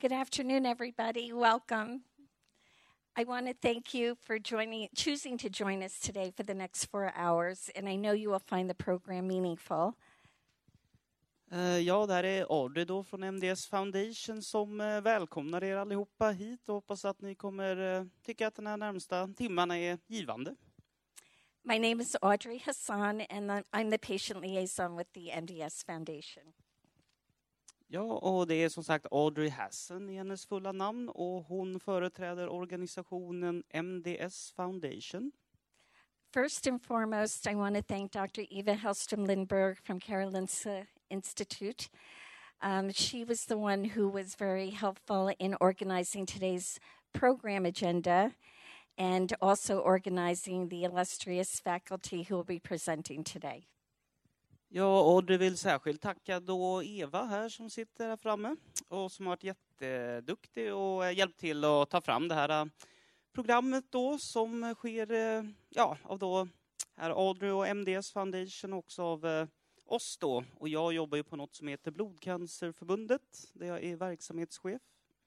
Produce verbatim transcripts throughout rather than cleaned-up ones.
Good afternoon, everybody. Welcome. I want to thank you for joining, choosing to join us today for the next four hours, and I know you will find the program meaningful. Uh, ja, det här är Audrey då från M D S Foundation som uh, välkomnar er allihopa hit och hoppas att ni kommer uh, tycka att den här närmsta timmarna är givande. My name is Audrey Hassan, and I'm the patient liaison with the M D S Foundation. Ja, och det är som sagt Audrey Hassan i hennes fulla namn och hon företräder organisationen M D S Foundation. First and foremost, I want to thank Doctor Eva Hellstrom Lindberg from Karolinska Institute. Um, she was the one who was very helpful in organizing today's program agenda and also organizing the illustrious faculty who will be presenting today. Ja, och du vill särskilt tacka då Eva här som sitter här framme och som har varit jätteduktig och hjälpt till att ta fram det här programmet då som sker ja, av då här Audrey och M D S Foundation också av oss då. Och jag jobbar ju på något som heter Blodcancerförbundet där jag är verksamhetschef.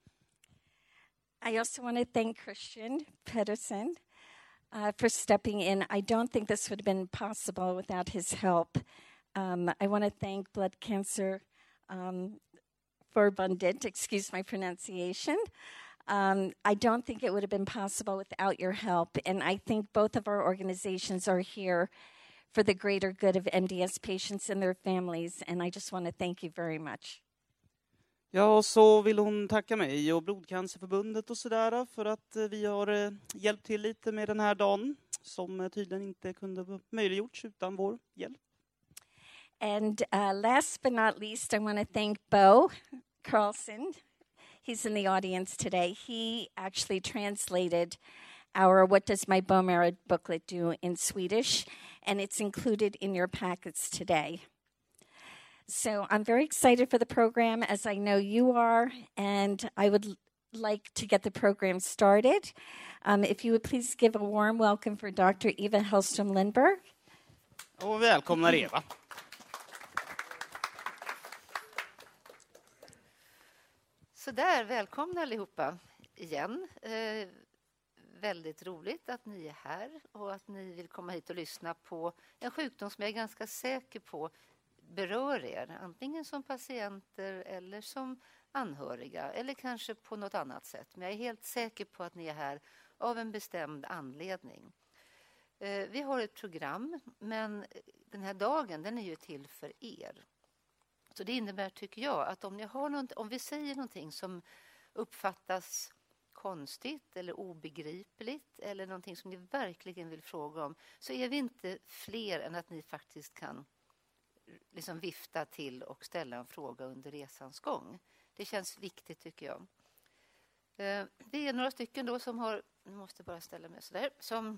I also want to thank Christian Pedersen uh, for stepping in. I don't think this would have been possible without his help. Um, I want to thank Blood Cancer um, Förbundet, excuse my pronunciation. Um, I don't think it would have been possible without your help, and I think both of our organizations are here for the greater good of M D S patients and their families, and I just want to thank you very much. Ja, så vill hon tacka mig och Blodcancerförbundet och sådär för att vi har hjälpt till lite med den här dagen som tydligen inte kunde möjliggjorts utan vår hjälp. And uh, last but not least, I want to thank Bo Carlson. He's in the audience today. He actually translated our What Does My Bone Marrow booklet do in Swedish, and it's included in your packets today. So I'm very excited for the program, as I know you are, and I would l- like to get the program started. Um, if you would please give a warm welcome for Doctor Eva Hellstrom Lindberg. Och välkomna Eva. Så där, välkomna allihopa igen. Eh, väldigt roligt att ni är här och att ni vill komma hit och lyssna på en sjukdom som jag är ganska säker på berör er. Antingen som patienter eller som anhöriga eller kanske på något annat sätt. Men jag är helt säker på att ni är här av en bestämd anledning. Eh, vi har ett program, men den här dagen den är ju till för er. Så det innebär, tycker jag, att om, ni har något, om vi säger någonting som uppfattas konstigt eller obegripligt eller någonting som ni verkligen vill fråga om, så är vi inte fler än att ni faktiskt kan liksom vifta till och ställa en fråga under resans gång. Det känns viktigt, tycker jag. Vi är några stycken då som har, nu måste jag bara ställa mig sådär, som...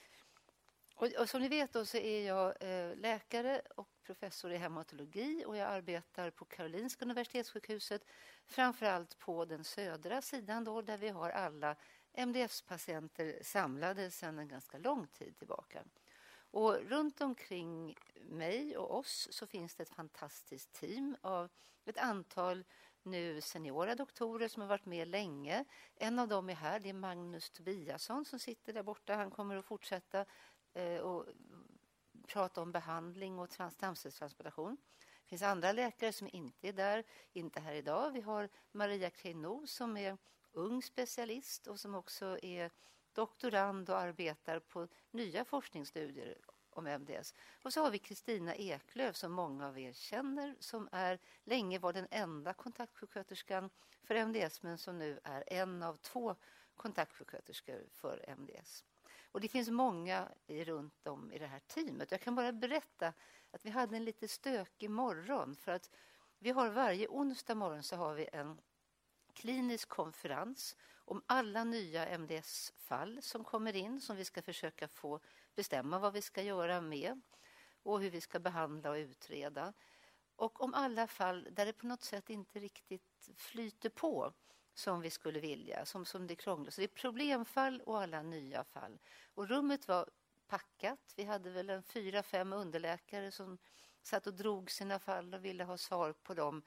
Och, och som ni vet då så är jag eh, läkare och professor i hematologi och jag arbetar på Karolinska Universitetssjukhuset, framförallt på den södra sidan då, där vi har alla M D S-patienter samlade sedan en ganska lång tid tillbaka. Och runt omkring mig och oss så finns det ett fantastiskt team av ett antal nu seniora doktorer som har varit med länge. En av dem är här, det är Magnus Tobiasson som sitter där borta. Han kommer att fortsätta och prata om behandling och stamcellstransplantation. Det finns andra läkare som inte är där, inte här idag. Vi har Maria Kreino som är ung specialist och som också är doktorand och arbetar på nya forskningsstudier om M D S. Och så har vi Kristina Eklöf som många av er känner, som är länge var den enda kontaktsjuksköterskan för M D S, men som nu är en av två kontaktsjuksköterskor för M D S. Och det finns många runt om i det här teamet. Jag kan bara berätta att vi hade en lite stökig morgon. För att vi har varje onsdag morgon så har vi en klinisk konferens om alla nya M D S-fall som kommer in. Som vi ska försöka få bestämma vad vi ska göra med. Och hur vi ska behandla och utreda. Och om alla fall där det på något sätt inte riktigt flyter på som vi skulle vilja, som, som det krånglar. Så det är problemfall och alla nya fall. Och rummet var packat. Vi hade väl en fyra, fem underläkare som satt och drog sina fall och ville ha svar på dem.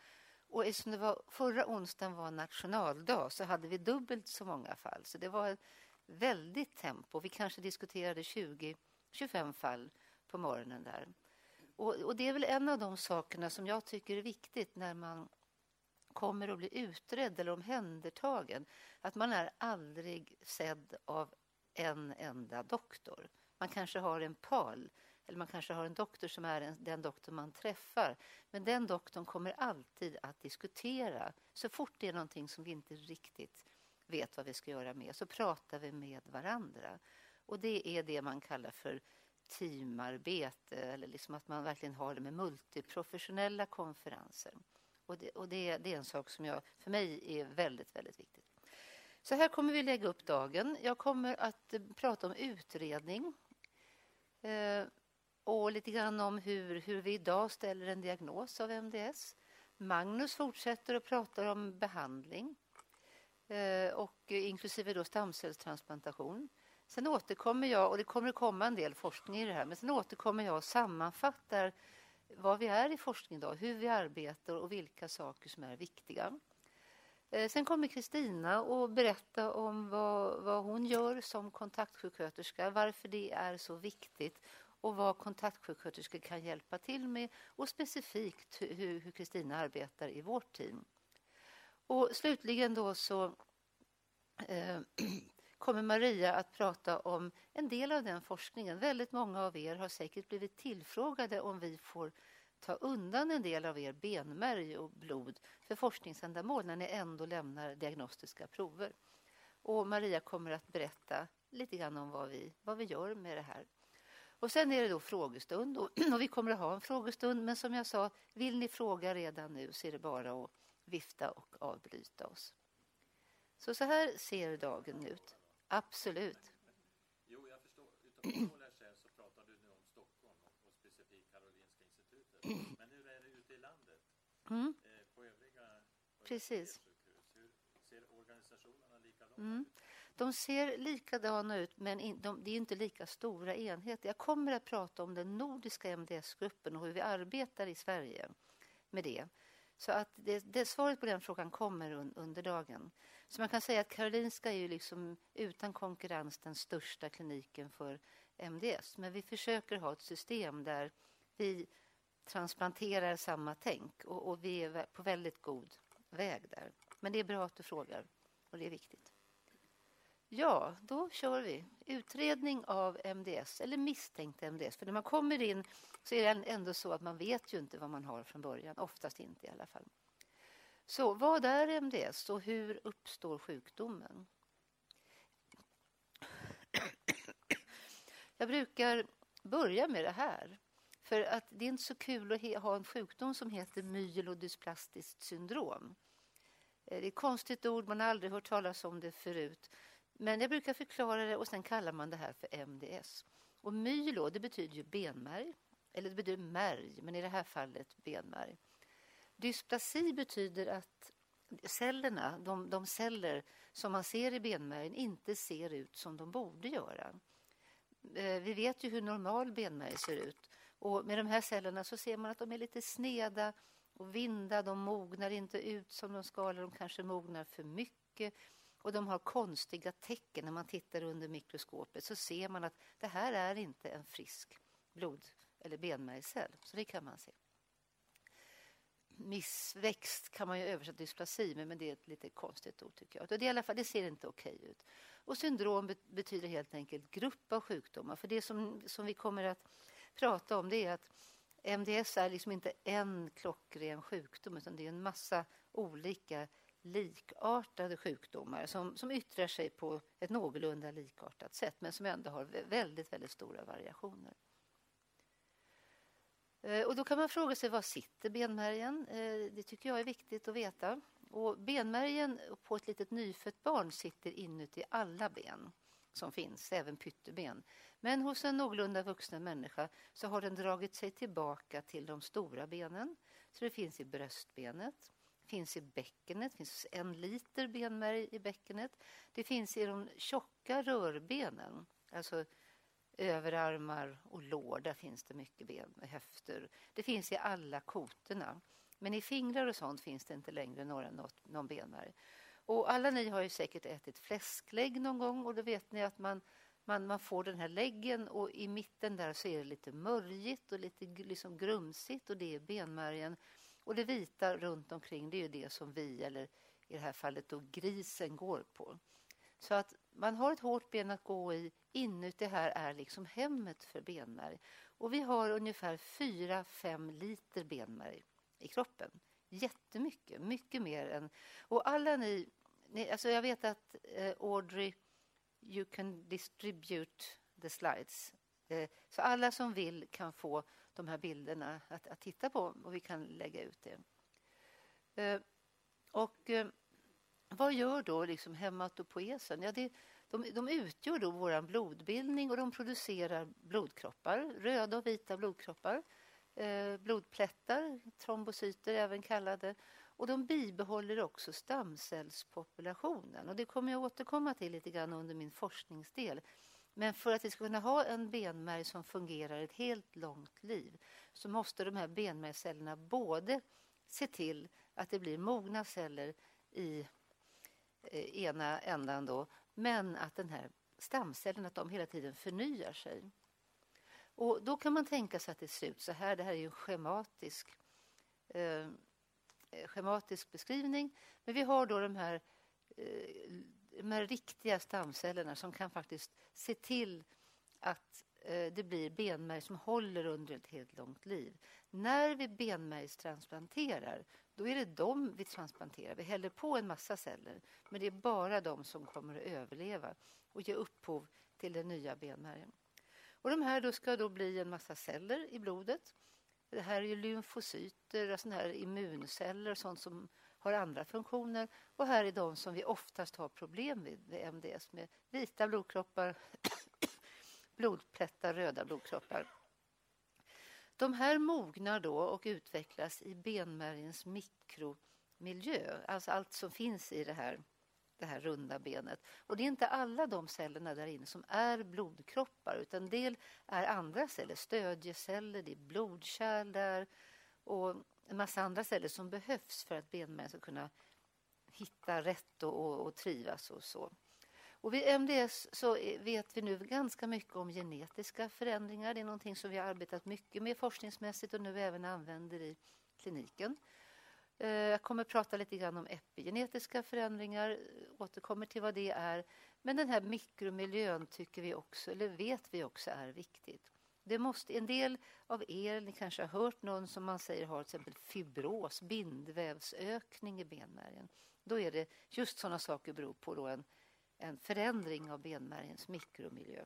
Och eftersom det var, förra onsdagen var nationaldag så hade vi dubbelt så många fall. Så det var ett väldigt tempo. Vi kanske diskuterade tjugo till tjugofem fall på morgonen där. Och, och det är väl en av de sakerna som jag tycker är viktigt när man kommer att bli utredd eller omhändertagen. Att man är aldrig sedd av en enda doktor. Man kanske har en pal eller man kanske har en doktor som är en, den doktor man träffar. Men den doktorn kommer alltid att diskutera. Så fort det är någonting som vi inte riktigt vet vad vi ska göra med så pratar vi med varandra. Och det är det man kallar för teamarbete eller liksom att man verkligen har det med multiprofessionella konferenser. Och, det, och det, det är en sak som jag, för mig är väldigt, väldigt viktigt. Så här kommer vi lägga upp dagen. Jag kommer att prata om utredning eh, och lite grann om hur, hur vi idag ställer en diagnos av M D S. Magnus fortsätter att prata om behandling eh, och inklusive då stamcellstransplantation. Sen återkommer jag, och det kommer att komma en del forskning i det här, men sen återkommer jag och sammanfattar vad vi är i forskning idag, hur vi arbetar och vilka saker som är viktiga. Eh, sen kommer Kristina och berätta om vad, vad hon gör som kontaktsjuksköterska, varför det är så viktigt och vad kontaktsjuksköterskor kan hjälpa till med och specifikt hur Kristina arbetar i vårt team. Och slutligen då så eh, kommer Maria att prata om en del av den forskningen. Väldigt många av er har säkert blivit tillfrågade om vi får ta undan en del av er benmärg och blod för forskningsändamål när ni ändå lämnar diagnostiska prover. Och Maria kommer att berätta lite grann om vad vi, vad vi gör med det här. Och sen är det då frågestund och, och vi kommer att ha en frågestund, men som jag sa, vill ni fråga redan nu så är det bara att vifta och avbryta oss. Så så här ser dagen ut. Absolut. Jo, jag förstår. Utom att lära så pratar du nu om Stockholm och specifikt Karolinska institutet. Men hur är det ute i landet? Mm. Eh, på övriga Precis. Hur ser organisationerna likadana Mm. ut? De ser likadana ut, men in, de, det är inte lika stora enheter. Jag kommer att prata om den nordiska M D S-gruppen och hur vi arbetar i Sverige med det. Så att det, det svaret på den frågan kommer un, under dagen. Så man kan säga att Karolinska är ju liksom utan konkurrens den största kliniken för M D S. Men vi försöker ha ett system där vi transplanterar samma tänk. Och, och vi är på väldigt god väg där. Men det är bra att du frågar. Och det är viktigt. Ja, då kör vi. Utredning av M D S eller misstänkt M D S. För när man kommer in så är det ändå så att man vet ju inte vad man har från början. Oftast inte i alla fall. Så vad är M D S och hur uppstår sjukdomen? Jag brukar börja med det här. För att det är inte så kul att ha en sjukdom som heter myelodysplastiskt syndrom. Det är ett konstigt ord, man har aldrig hört talas om det förut. Men jag brukar förklara det och sen kallar man det här för M D S. Och myelo, det betyder ju benmärg. Eller det betyder märg, men i det här fallet benmärg. Dysplasi betyder att cellerna, de, de celler som man ser i benmärgen inte ser ut som de borde göra. Vi vet ju hur normal benmärg ser ut. Och med de här cellerna så ser man att de är lite sneda och vinda. De mognar inte ut som de ska, eller de kanske mognar för mycket. Och de har konstiga tecken. När man tittar under mikroskopet så ser man att det här är inte en frisk blod- eller benmärgscell. Så det kan man se. Missväxt kan man ju översätta dysplasi med, men det är ett lite konstigt ord tycker jag. Det, är i alla fall, det ser inte okej ut. Och syndrom betyder helt enkelt grupp av sjukdomar. För det som, som vi kommer att prata om det är att M D S är liksom inte en klockren sjukdom utan det är en massa olika likartade sjukdomar som, som yttrar sig på ett någorlunda likartat sätt men som ändå har väldigt, väldigt stora variationer. Och då kan man fråga sig, var sitter benmärgen? Det tycker jag är viktigt att veta. Och benmärgen på ett litet nyfött barn sitter inuti alla ben som finns, även pytteben. Men hos en någorlunda vuxen människa så har den dragit sig tillbaka till de stora benen. Så det finns i bröstbenet, det finns i bäckenet, det finns en liter benmärg i bäckenet. Det finns i de tjocka rörbenen, alltså överarmar och lår, där finns det mycket ben med höfter. Det finns i alla kotorna. Men i fingrar och sånt finns det inte längre några, något, någon benmärg. Och alla ni har ju säkert ätit fläsklägg någon gång och då vet ni att man, man, man får den här läggen och i mitten där så är det lite mörjigt och lite liksom grumsigt och det är benmärgen. Och det vita runt omkring det är ju det som vi, eller i det här fallet då grisen, går på. Så att man har ett hårt ben att gå i, inuti här är liksom hemmet för benmärg. Och vi har ungefär fyra fem liter benmärg i kroppen. Jättemycket, mycket mer än... Och alla ni, ni alltså jag vet att eh, Audrey, you can distribute the slides. Eh, så alla som vill kan få de här bilderna att, att titta på och vi kan lägga ut det. Eh, och eh, vad gör då liksom hematopoesen? Ja, det, de, de utgör då vår blodbildning och de producerar blodkroppar, röda och vita blodkroppar. Eh, blodplättar, trombocyter även kallade. Och de bibehåller också stamcellspopulationen. Och det kommer jag återkomma till lite grann under min forskningsdel. Men för att vi ska kunna ha en benmärg som fungerar ett helt långt liv så måste de här benmärgscellerna både se till att det blir mogna celler i eh, ena ändan då, men att den här stamcellen att de hela tiden förnyar sig. Och då kan man tänka sig att det ser ut så här. Det här är ju en schematisk, eh, schematisk beskrivning. Men vi har då de här, eh, de här riktiga stamcellerna som kan faktiskt se till att eh, det blir benmärg som håller under ett helt långt liv. När vi benmärgstransplanterar, då är det de vi transplanterar. Vi häller på en massa celler, men det är bara de som kommer att överleva och ge upphov till den nya benmärgen. Och de här då ska då bli en massa celler i blodet. Det här är ju lymfocyter och såna här immunceller och sånt som har andra funktioner. Och här är de som vi oftast har problem med vid M D S med vita blodkroppar, blodplättar, röda blodkroppar. De här mognar då och utvecklas i benmärgens mikromiljö. Alltså allt som finns i det här. det här runda benet. Och det är inte alla de cellerna där inne som är blodkroppar utan en del är andra celler, stödjeceller, det är blodkärl där och en massa andra celler som behövs för att benmärgen ska kunna hitta rätt och, och, och trivas och så. Och vid M D S så vet vi nu ganska mycket om genetiska förändringar. Det är någonting som vi har arbetat mycket med forskningsmässigt och nu även använder i kliniken. Jag kommer att prata lite grann om epigenetiska förändringar, återkommer till vad det är. Men den här mikromiljön tycker vi också, eller vet vi också är viktigt. Det måste, en del av er, ni kanske har hört någon som man säger har till exempel fibros, bindvävsökning i benmärgen. Då är det just sådana saker beror på då en, en förändring av benmärgens mikromiljö.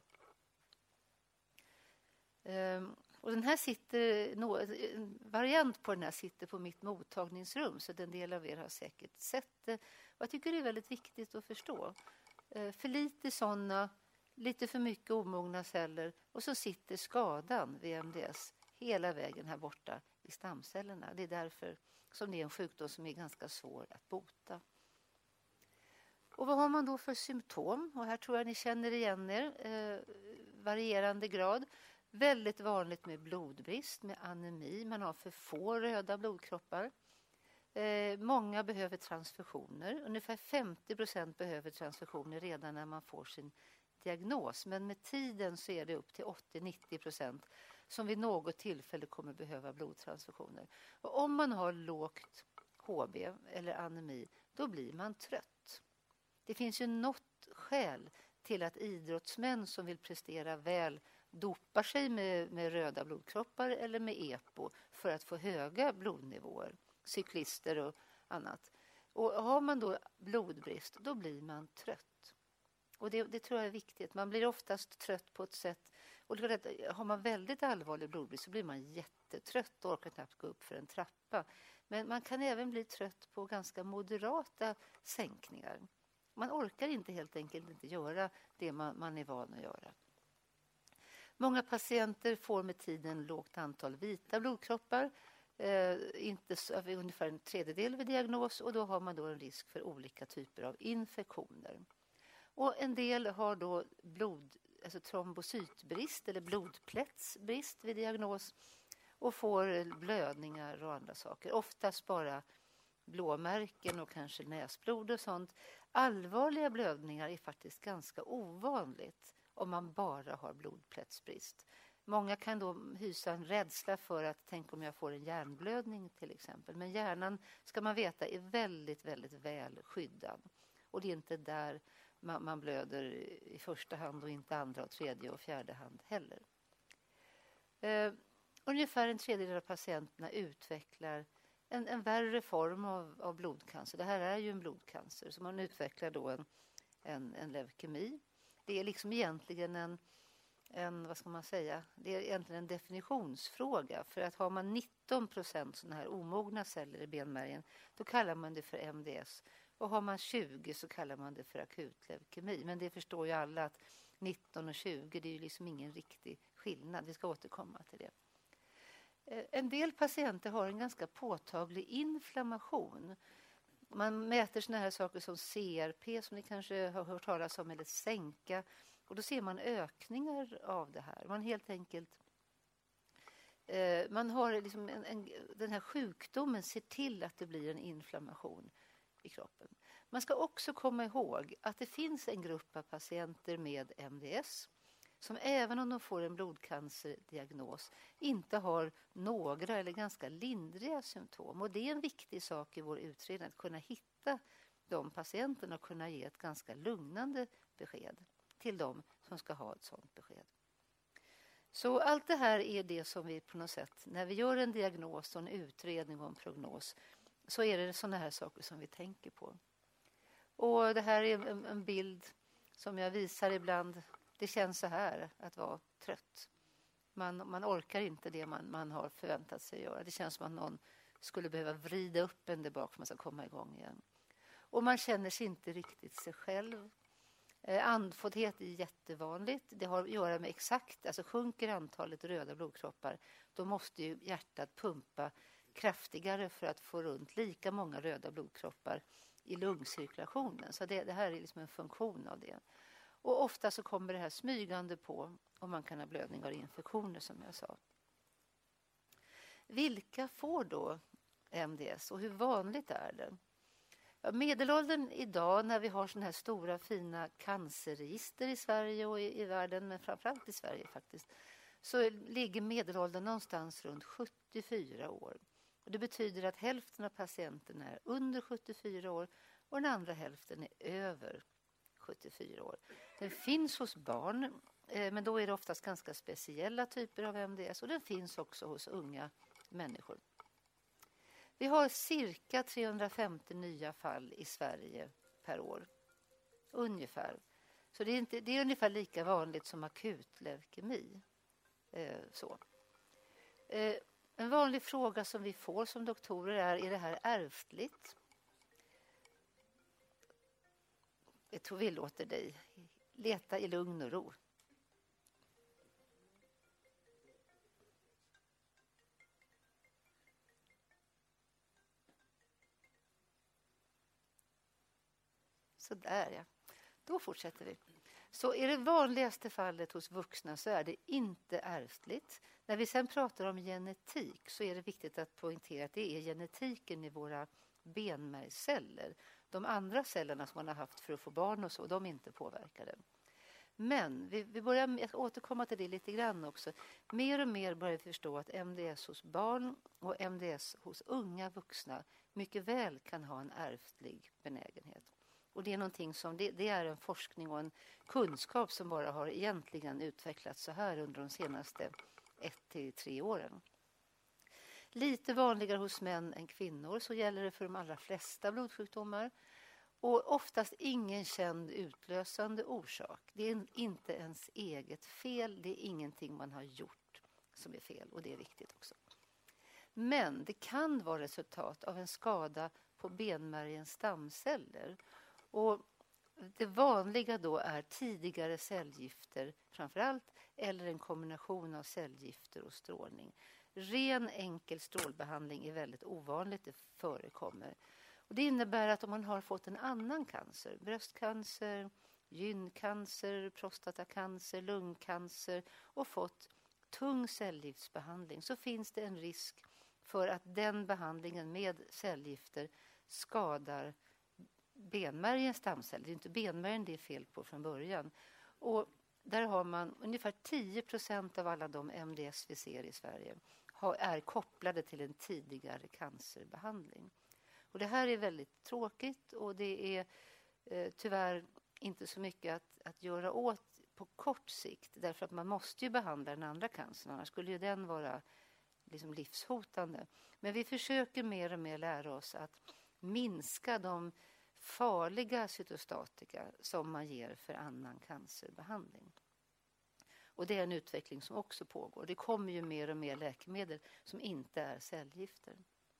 Um, Och den här sitter, en variant på den här sitter på mitt mottagningsrum så den del av er har säkert sett det. Och jag tycker det är väldigt viktigt att förstå. För lite sådana, lite för mycket omogna celler och så sitter skadan vid M D S hela vägen här borta i stamcellerna. Det är därför som det är en sjukdom som är ganska svår att bota. Och vad har man då för symptom? Och här tror jag ni känner igen er, eh, varierande grad. Väldigt vanligt med blodbrist, med anemi. Man har för få röda blodkroppar. Eh, många behöver transfusioner. Ungefär femtio procent behöver transfusioner redan när man får sin diagnos. Men med tiden så är det upp till åttio till nittio procent som vid något tillfälle kommer behöva blodtransfusioner. Och om man har lågt H B eller anemi, då blir man trött. Det finns ju något skäl till att idrottsmän som vill prestera väl dopar sig med, med röda blodkroppar eller med EPO för att få höga blodnivåer, cyklister och annat. Och har man då blodbrist, då blir man trött. Och det, det tror jag är viktigt. Man blir oftast trött på ett sätt. Och det är att har man väldigt allvarlig blodbrist så blir man jättetrött och orkar knappt gå upp för en trappa. Men man kan även bli trött på ganska moderata sänkningar. Man orkar inte helt enkelt inte göra det man, man är van att göra. Många patienter får med tiden lågt antal vita blodkroppar, eh, inte så, ungefär en tredjedel vid diagnos och då har man då en risk för olika typer av infektioner. Och en del har då blod, alltså trombocytbrist eller blodplättsbrist vid diagnos och får blödningar och andra saker. Oftast bara blåmärken och kanske näsblod och sånt. Allvarliga blödningar är faktiskt ganska ovanligt om man bara har blodplättsbrist. Många kan då hysa en rädsla för att tänk om jag får en hjärnblödning till exempel. Men hjärnan, ska man veta, är väldigt, väldigt väl skyddad. Och det är inte där man, man blöder i första hand och inte andra och tredje och fjärde hand heller. Eh, ungefär en tredjedel av patienterna utvecklar en, en värre form av, av blodcancer. Det här är ju en blodcancer, så man utvecklar då en, en, en leukemi. Det är liksom egentligen en En, vad ska man säga? Det är egentligen en definitionsfråga. För att har man nitton procent sådana här omogna celler i benmärgen, då kallar man det för M D S. Och har man tjugo så kallar man det för akut leukemi. Men det förstår ju alla att nitton och tjugo, det är ju liksom ingen riktig skillnad. Vi ska återkomma till det. En del patienter har en ganska påtaglig inflammation. Man mäter såna här saker som C R P, som ni kanske har hört talas om, eller sänka. Och då ser man ökningar av det här. Man helt enkelt... Eh, man har liksom en, en, den här sjukdomen ser till att det blir en inflammation i kroppen. Man ska också komma ihåg att det finns en grupp av patienter med M D S som även om de får en blodcancerdiagnos inte har några eller ganska lindriga symptom. Och det är en viktig sak i vår utredning att kunna hitta de patienterna och kunna ge ett ganska lugnande besked till dem som ska ha ett sådant besked. Så allt det här är det som vi på något sätt, när vi gör en diagnos och en utredning och en prognos, så är det sådana här saker som vi tänker på. Och det här är en, en bild som jag visar ibland. Det känns så här att vara trött. Man, man orkar inte det man, man har förväntat sig göra. Det känns som att någon skulle behöva vrida upp en där bak för att man ska komma igång igen. Och man känner sig inte riktigt sig själv. Eh, andfåddhet är jättevanligt. Det har att göra med exakt, alltså sjunker antalet röda blodkroppar, då måste ju hjärtat pumpa kraftigare för att få runt lika många röda blodkroppar i lungcirkulationen. Så det, det här är liksom en funktion av det. Och ofta så kommer det här smygande på och man kan ha blödningar och infektioner som jag sa. Vilka får då M D S och hur vanligt är det? Ja, medelåldern idag när vi har såna här stora fina cancerregister i Sverige och i, i världen, men framförallt i Sverige faktiskt, så ligger medelåldern någonstans runt sjuttiofyra år. Och det betyder att hälften av patienterna är under sjuttiofyra år och den andra hälften är över sjuttiofyra år. Den finns hos barn, eh, men då är det oftast ganska speciella typer av M D S och den finns också hos unga människor. Vi har cirka trehundrafemtio nya fall i Sverige per år. Ungefär. Så det är, inte, det är ungefär lika vanligt som akut leukemi. Eh, så. Eh, en vanlig fråga som vi får som doktorer är, är det här ärftligt? Jag tror vi låter dig leta i lugn och ro. Så där ja. Då fortsätter vi. Så är det vanligaste fallet hos vuxna så är det inte ärftligt. När vi sen pratar om genetik så är det viktigt att poängtera att det är genetiken i våra benmärgsceller. De andra cellerna som man har haft för att få barn och så, de är inte påverkade. Men vi, vi börjar jag ska återkomma till det lite grann också. Mer och mer börjar vi förstå att M D S hos barn och M D S hos unga vuxna mycket väl kan ha en ärftlig benägenhet. Och det är någonting som, det, det är en forskning och en kunskap som bara har egentligen utvecklats så här under de senaste ett till tre åren. Lite vanligare hos män än kvinnor, så gäller det för de allra flesta blodsjukdomar. Och oftast ingen känd utlösande orsak. Det är inte ens eget fel, det är ingenting man har gjort som är fel och det är viktigt också. Men det kan vara resultat av en skada på benmärgens stamceller. Och det vanliga då är tidigare cellgifter framförallt eller en kombination av cellgifter och strålning. Ren enkel strålbehandling är väldigt ovanligt, det förekommer. Och det innebär att om man har fått en annan cancer, bröstcancer, gyncancer, prostatacancer, lungcancer och fått tung cellgiftsbehandling så finns det en risk för att den behandlingen med cellgifter skadar benmärgens stamceller. Det är inte benmärgen det är fel på från början. Och där har man ungefär tio procent av alla de M D S vi ser i Sverige har, är kopplade till en tidigare cancerbehandling. Och det här är väldigt tråkigt och det är eh, tyvärr inte så mycket att, att göra åt på kort sikt. Därför att man måste ju behandla den andra cancern, annars skulle ju den vara liksom livshotande. Men vi försöker mer och mer lära oss att minska de farliga cytostatika som man ger för annan cancerbehandling. Och det är en utveckling som också pågår. Det kommer ju mer och mer läkemedel som inte är cellgifter.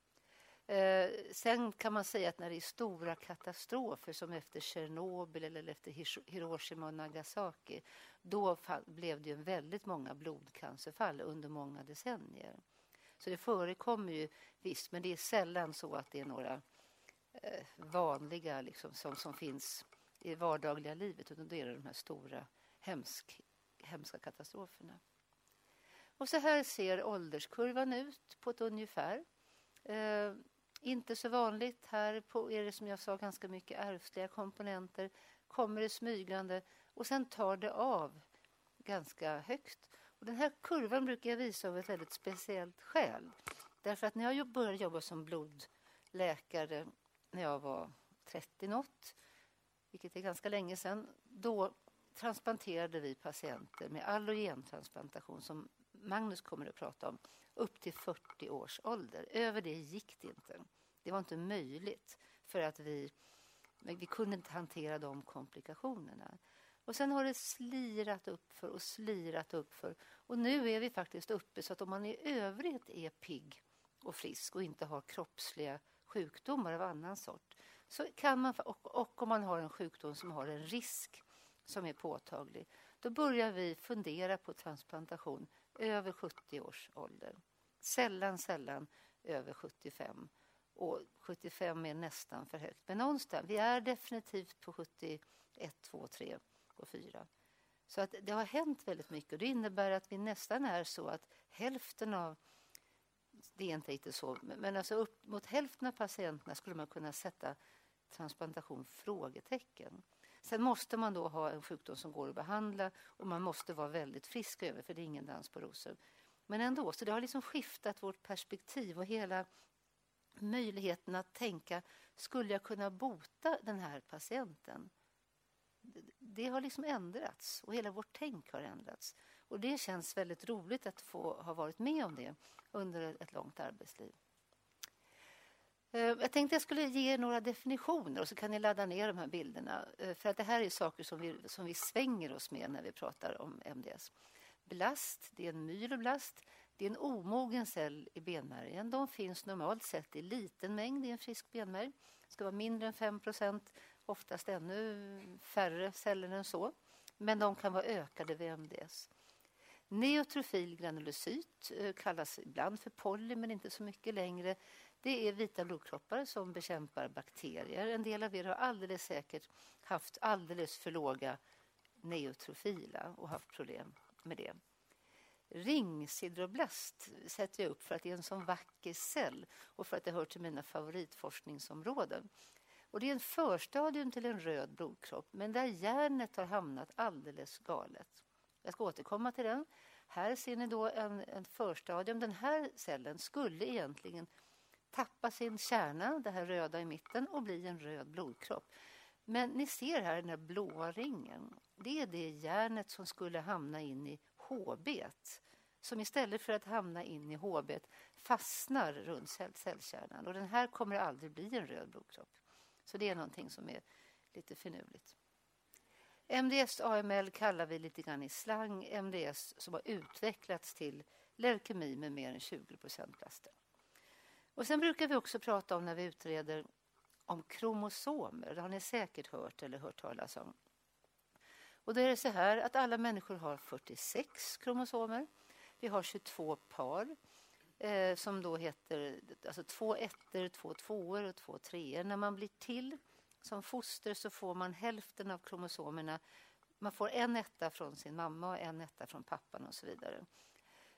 Eh, sen kan man säga att när det är stora katastrofer som efter Tjernobyl eller efter Hiroshima och Nagasaki, då fall, blev det ju väldigt många blodcancerfall under många decennier. Så det förekommer ju visst, men det är sällan så att det är några eh, vanliga liksom, som, som finns i vardagliga livet, utan det är de här stora hemsk, hemska katastroferna. Och så här ser ålderskurvan ut på ett ungefär. Eh, inte så vanligt. Här på är det som jag sa ganska mycket ärftliga komponenter. Kommer det smygande och sen tar det av ganska högt. Och den här kurvan brukar jag visa av ett väldigt speciellt skäl. Därför att när jag började jobba som blodläkare när jag var trettio något, vilket är ganska länge sedan, då transplanterade vi patienter med allogentransplantation som Magnus kommer att prata om, upp till fyrtio års ålder. Över det gick det inte. Det var inte möjligt för att vi, vi kunde inte hantera de komplikationerna. Och sen har det slirat upp för och slirat upp för. Och nu är vi faktiskt uppe så att om man i övrigt är pigg och frisk och inte har kroppsliga sjukdomar av annan sort, så kan man, och, och om man har en sjukdom som har en risk som är påtaglig, då börjar vi fundera på transplantation över sjuttio års ålder. Sällan, sällan över sjuttiofem. Och sjuttiofem är nästan för högt. Men någonstans, vi är definitivt på sjuttioett, två, tre och fyra. Så att det har hänt väldigt mycket. Och det innebär att vi nästan är så att hälften av, det är inte riktigt så, men alltså upp mot hälften av patienterna skulle man kunna sätta transplantation frågetecken. Sen måste man då ha en sjukdom som går att behandla och man måste vara väldigt frisk över, för det är ingen dans på rosor. Men ändå, så det har liksom skiftat vårt perspektiv och hela möjligheten att tänka, skulle jag kunna bota den här patienten? Det har liksom ändrats och hela vårt tänk har ändrats. Och det känns väldigt roligt att få ha varit med om det under ett långt arbetsliv. Jag tänkte jag skulle ge er några definitioner och så kan ni ladda ner de här bilderna. För att det här är saker som vi, som vi svänger oss med när vi pratar om M D S. Blast, det är en myeloblast. Det är en omogen cell i benmärgen. De finns normalt sett i liten mängd i en frisk benmärg. Det ska vara mindre än fem procent, oftast ännu färre celler än så. Men de kan vara ökade vid M D S. Neutrofil granulocyt kallas ibland för poly, men inte så mycket längre. Det är vita blodkroppar som bekämpar bakterier. En del av er har alldeles säkert haft alldeles för låga neutrofila och haft problem med det. Ringsidroblast sätter jag upp för att det är en sån vacker cell och för att det hör till mina favoritforskningsområden. Och det är en förstadium till en röd blodkropp, men där järnet har hamnat alldeles galet. Jag ska återkomma till den. Här ser ni då en, en förstadium. Den här cellen skulle egentligen tappa sin kärna, det här röda i mitten, och bli en röd blodkropp. Men ni ser här den här blåa ringen. Det är det järnet som skulle hamna in i H B, som istället för att hamna in i H B fastnar runt cell- cellkärnan. Och den här kommer aldrig bli en röd blodkropp. Så det är någonting som är lite finurligt. M D S A M L kallar vi lite grann i slang M D S som har utvecklats till leukemi med mer än tjugo procent blaster. Och sen brukar vi också prata om när vi utreder om kromosomer. Det har ni säkert hört eller hört talas om. Och då är det så här att alla människor har fyrtiosex kromosomer. Vi har tjugotvå par eh, som då heter alltså två ettor, två tvåor och två treor. När man blir till som foster så får man hälften av kromosomerna. Man får en etta från sin mamma och en etta från pappan och så vidare.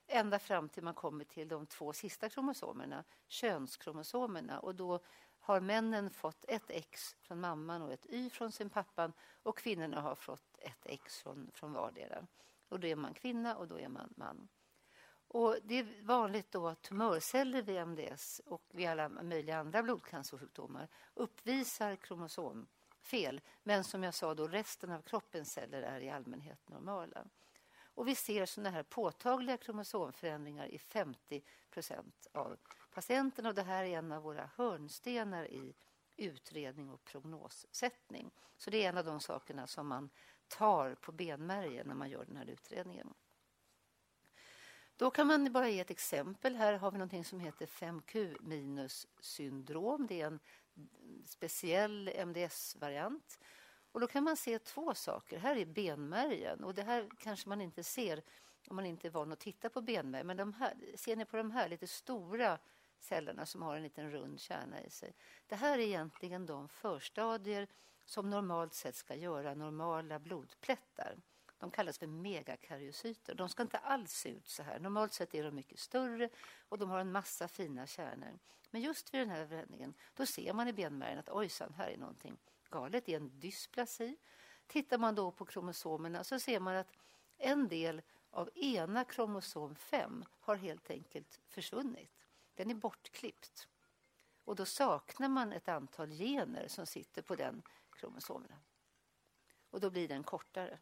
ända fram till man kommer till de två sista kromosomerna, könskromosomerna. Och då har männen fått ett X från mamman och ett Y från sin pappan, och kvinnorna har fått ett X från, från vardera. Och då är man kvinna och då är man man. Och det är vanligt då att tumörceller vid M D S och vid alla möjliga andra blodcancersjukdomar uppvisar kromosomfel. Men som jag sa då, resten av kroppens celler är i allmänhet normala. Och vi ser sådana här påtagliga kromosomförändringar i femtio procent av patienterna. Och det här är en av våra hörnstenar i utredning och prognossättning. Så det är en av de sakerna som man tar på benmärgen när man gör den här utredningen. Då kan man bara ge ett exempel. Här har vi något som heter fem Q minus syndrom. Det är en speciell M D S-variant. Och då kan man se två saker. Här är benmärgen. Och det här kanske man inte ser om man inte är van att titta på benmärgen. Men de här, ser ni på de här lite stora cellerna som har en liten rund kärna i sig. Det här är egentligen de förstadier som normalt sett ska göra normala blodplättar. De kallas för megakaryocyter. De ska inte alls se ut så här. Normalt sett är de mycket större och de har en massa fina kärnor. Men just vid den här förändringen, då ser man i benmärgen att ojsan, här är någonting galet. Det är en dysplasi. Tittar man då på kromosomerna så ser man att en del av ena kromosom fem har helt enkelt försvunnit. Den är bortklippt. Och då saknar man ett antal gener som sitter på den kromosomerna. Och då blir den kortare.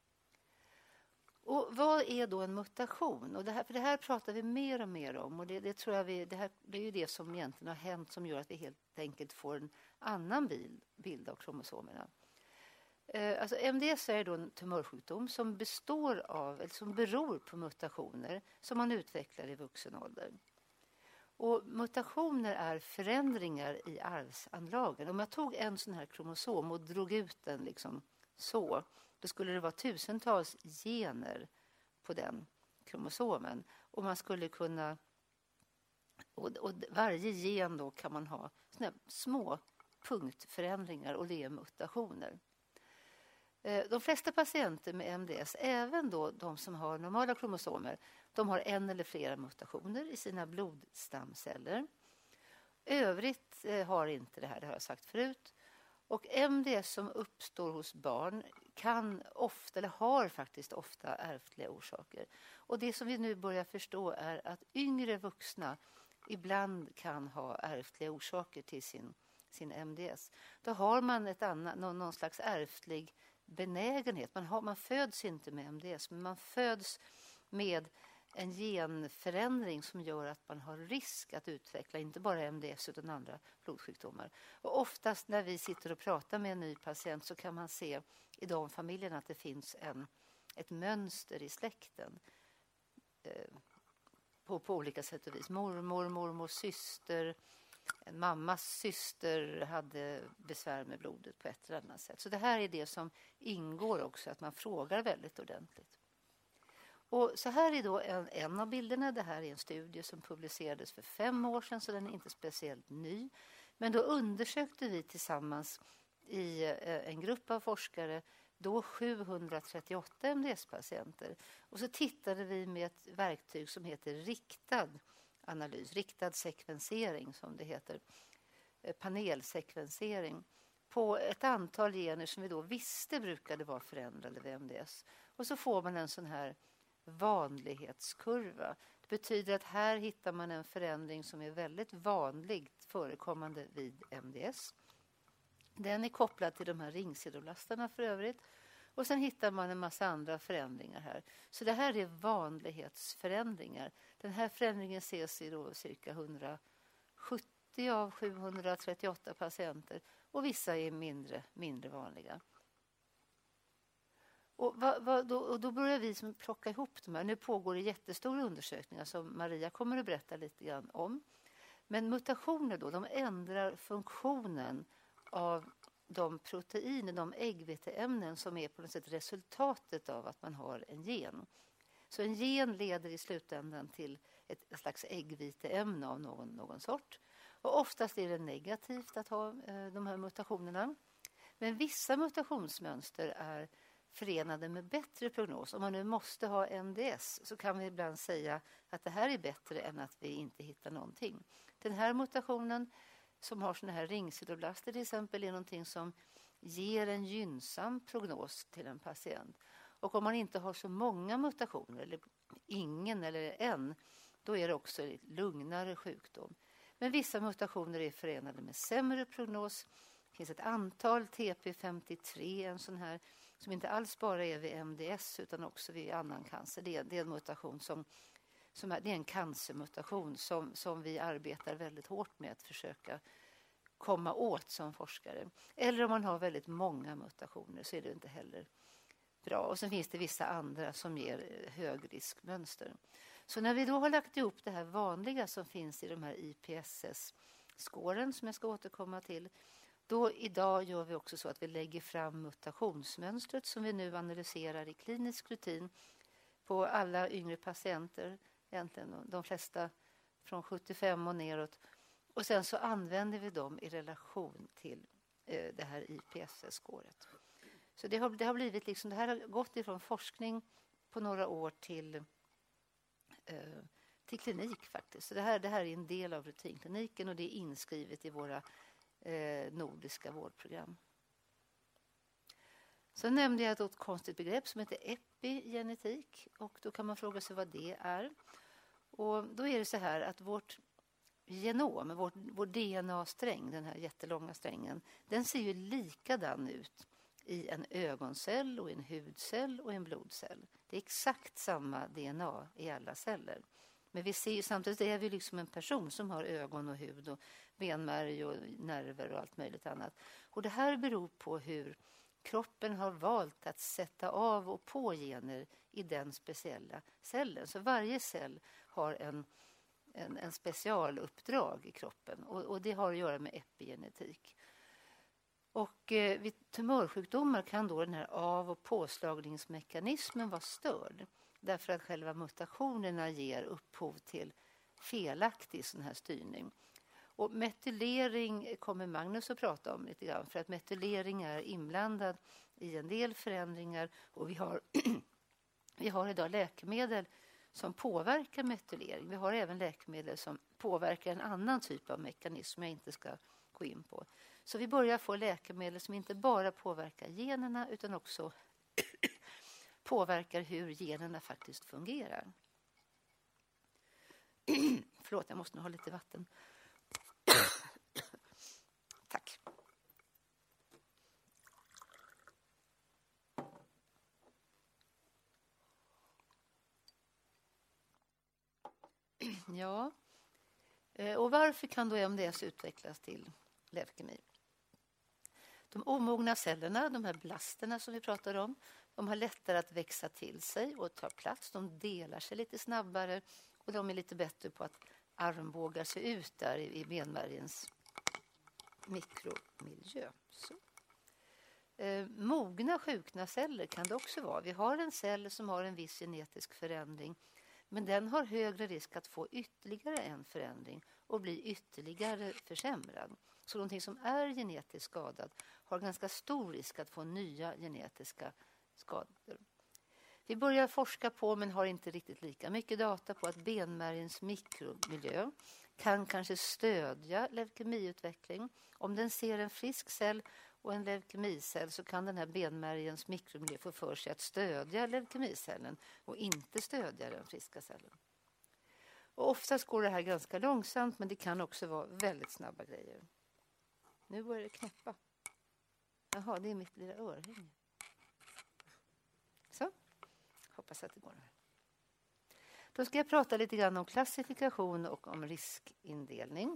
Och vad är då en mutation? Och det här, för det här pratar vi mer och mer om. Och det, det tror jag vi, det, här, det är ju det som egentligen har hänt som gör att vi helt enkelt får en annan bild, bild av kromosomerna. Eh, alltså M D S är då en tumörsjukdom som består av, eller som beror på mutationer som man utvecklar i vuxen ålder. Och mutationer är förändringar i arvsanlagen. Om jag tog en sån här kromosom och drog ut den liksom så, då skulle det vara tusentals gener på den kromosomen. Och man skulle kunna, och, och varje gen då kan man ha såna små punktförändringar, och det är mutationer. De flesta patienter med M D S, även då de som har normala kromosomer, de har en eller flera mutationer i sina blodstamceller. Övrigt har inte det här, det har jag sagt förut. Och M D S som uppstår hos barn kan ofta, eller har faktiskt ofta, ärftliga orsaker. Och det som vi nu börjar förstå är att yngre vuxna ibland kan ha ärftliga orsaker till sin, sin M D S. Då har man ett annat, någon, någon slags ärftlig benägenhet. Man, har, man föds inte med M D S, men man föds med en genförändring som gör att man har risk att utveckla inte bara M D S utan andra blodsjukdomar. Och oftast när vi sitter och pratar med en ny patient så kan man se i de familjerna att det finns en, ett mönster i släkten eh, på, på olika sätt och vis. Mormor, mormors syster, en mammas syster hade besvär med blodet på ett eller annat sätt. Så det här är det som ingår också, att man frågar väldigt ordentligt. Och så här är då en, en av bilderna. Det här är en studie som publicerades för fem år sedan, så den är inte speciellt ny. Men då undersökte vi tillsammans i eh, en grupp av forskare då sjuhundratrettioåtta M D S-patienter. Och så tittade vi med ett verktyg som heter riktad analys, riktad sekvensering som det heter, eh, panelsekvensering, på ett antal gener som vi då visste brukade vara förändrade vid M D S. Och så får man en sån här vanlighetskurva. Det betyder att här hittar man en förändring som är väldigt vanligt förekommande vid M D S. Den är kopplad till de här ringsidolastarna för övrigt. Och sen hittar man en massa andra förändringar här. Så det här är vanlighetsförändringar. Den här förändringen ses i då cirka etthundrasjuttio av sjuhundratrettioåtta patienter. Och vissa är mindre, mindre vanliga. Och, vad, vad, då, och då börjar vi som plocka ihop de här. Nu pågår det jättestora undersökningar som Maria kommer att berätta lite grann om. Men mutationer då, de ändrar funktionen av de proteiner, de äggveteämnen som är på något sätt resultatet av att man har en gen. Så en gen leder i slutändan till ett, ett slags äggviteämne av någon, någon sort. Och oftast är det negativt att ha eh, de här mutationerna. Men vissa mutationsmönster är förenade med bättre prognos. Om man nu måste ha M D S så kan vi ibland säga att det här är bättre än att vi inte hittar någonting. Den här mutationen som har såna här ringsideroblaster till exempel är någonting som ger en gynnsam prognos till en patient. Och om man inte har så många mutationer, eller ingen eller en, då är det också en lugnare sjukdom. Men vissa mutationer är förenade med sämre prognos. Det finns ett antal, T P femtiotre, en sån här som inte alls bara är vid M D S utan också vid annan cancer. Det är, det är en mutation som, som är, det är en cancermutation som, som vi arbetar väldigt hårt med att försöka komma åt som forskare. Eller om man har väldigt många mutationer så är det inte heller bra. Och sen finns det vissa andra som ger högriskmönster. Så när vi då har lagt ihop det här vanliga som finns i de här I P S S-skåren som jag ska återkomma till, då idag gör vi också så att vi lägger fram mutationsmönstret som vi nu analyserar i klinisk rutin på alla yngre patienter, egentligen de flesta från sjuttiofem och neråt. Och sen så använder vi dem i relation till eh, det här I P S S-skåret. Så det har, det har blivit liksom, det här har gått ifrån forskning på några år till, eh, till klinik faktiskt. Så det här, det här är en del av rutinkliniken och det är inskrivet i våra eh, nordiska vårdprogram. Så nämnde jag ett konstigt begrepp som heter epigenetik och då kan man fråga sig vad det är. Och då är det så här att vårt genom, vår, vår D N A-sträng, den här jättelånga strängen, den ser ju likadan ut i en ögoncell och en hudcell och en blodcell. Det är exakt samma D N A i alla celler. Men vi ser ju samtidigt är vi liksom en person som har ögon och hud och benmärg och nerver och allt möjligt annat. Och det här beror på hur kroppen har valt att sätta av och på gener i den speciella cellen. Så varje cell har en, en, en specialuppdrag i kroppen och, och det har att göra med epigenetik. Och eh, vid tumörsjukdomar kan då den här av- och påslagningsmekanismen vara störd. Därför att själva mutationerna ger upphov till felaktig sån här styrning. Och metylering kommer Magnus att prata om lite grann. För att metylering är inblandad i en del förändringar. Och vi har, vi har idag läkemedel som påverkar metylering. Vi har även läkemedel som påverkar en annan typ av mekanism som jag inte ska gå in på. Så vi börjar få läkemedel som inte bara påverkar generna utan också påverkar hur generna faktiskt fungerar. Förlåt, jag måste nog ha lite vatten. Tack. Ja. Och varför kan då M D S utvecklas till leukemi? De omogna cellerna, de här blasterna som vi pratar om, de har lättare att växa till sig och ta plats. De delar sig lite snabbare och de är lite bättre på att armbågar sig ut där i benmärgens mikromiljö. Så. Eh, mogna sjukna celler kan det också vara. Vi har en cell som har en viss genetisk förändring men den har högre risk att få ytterligare en förändring och bli ytterligare försämrad. Så någonting som är genetiskt skadat har ganska stor risk att få nya genetiska skador. Vi börjar forska på men har inte riktigt lika mycket data på att benmärgens mikromiljö kan kanske stödja leukemiutveckling. Om den ser en frisk cell och en leukemicell så kan den här benmärgens mikromiljö få för sig att stödja leukemicellen och inte stödja den friska cellen. Och oftast går det här ganska långsamt men det kan också vara väldigt snabba grejer. Nu börjar det knäppa. Jaha, det är mitt lilla örhänge. Så, hoppas att det går. Då ska jag prata lite grann om klassifikation och om riskindelning.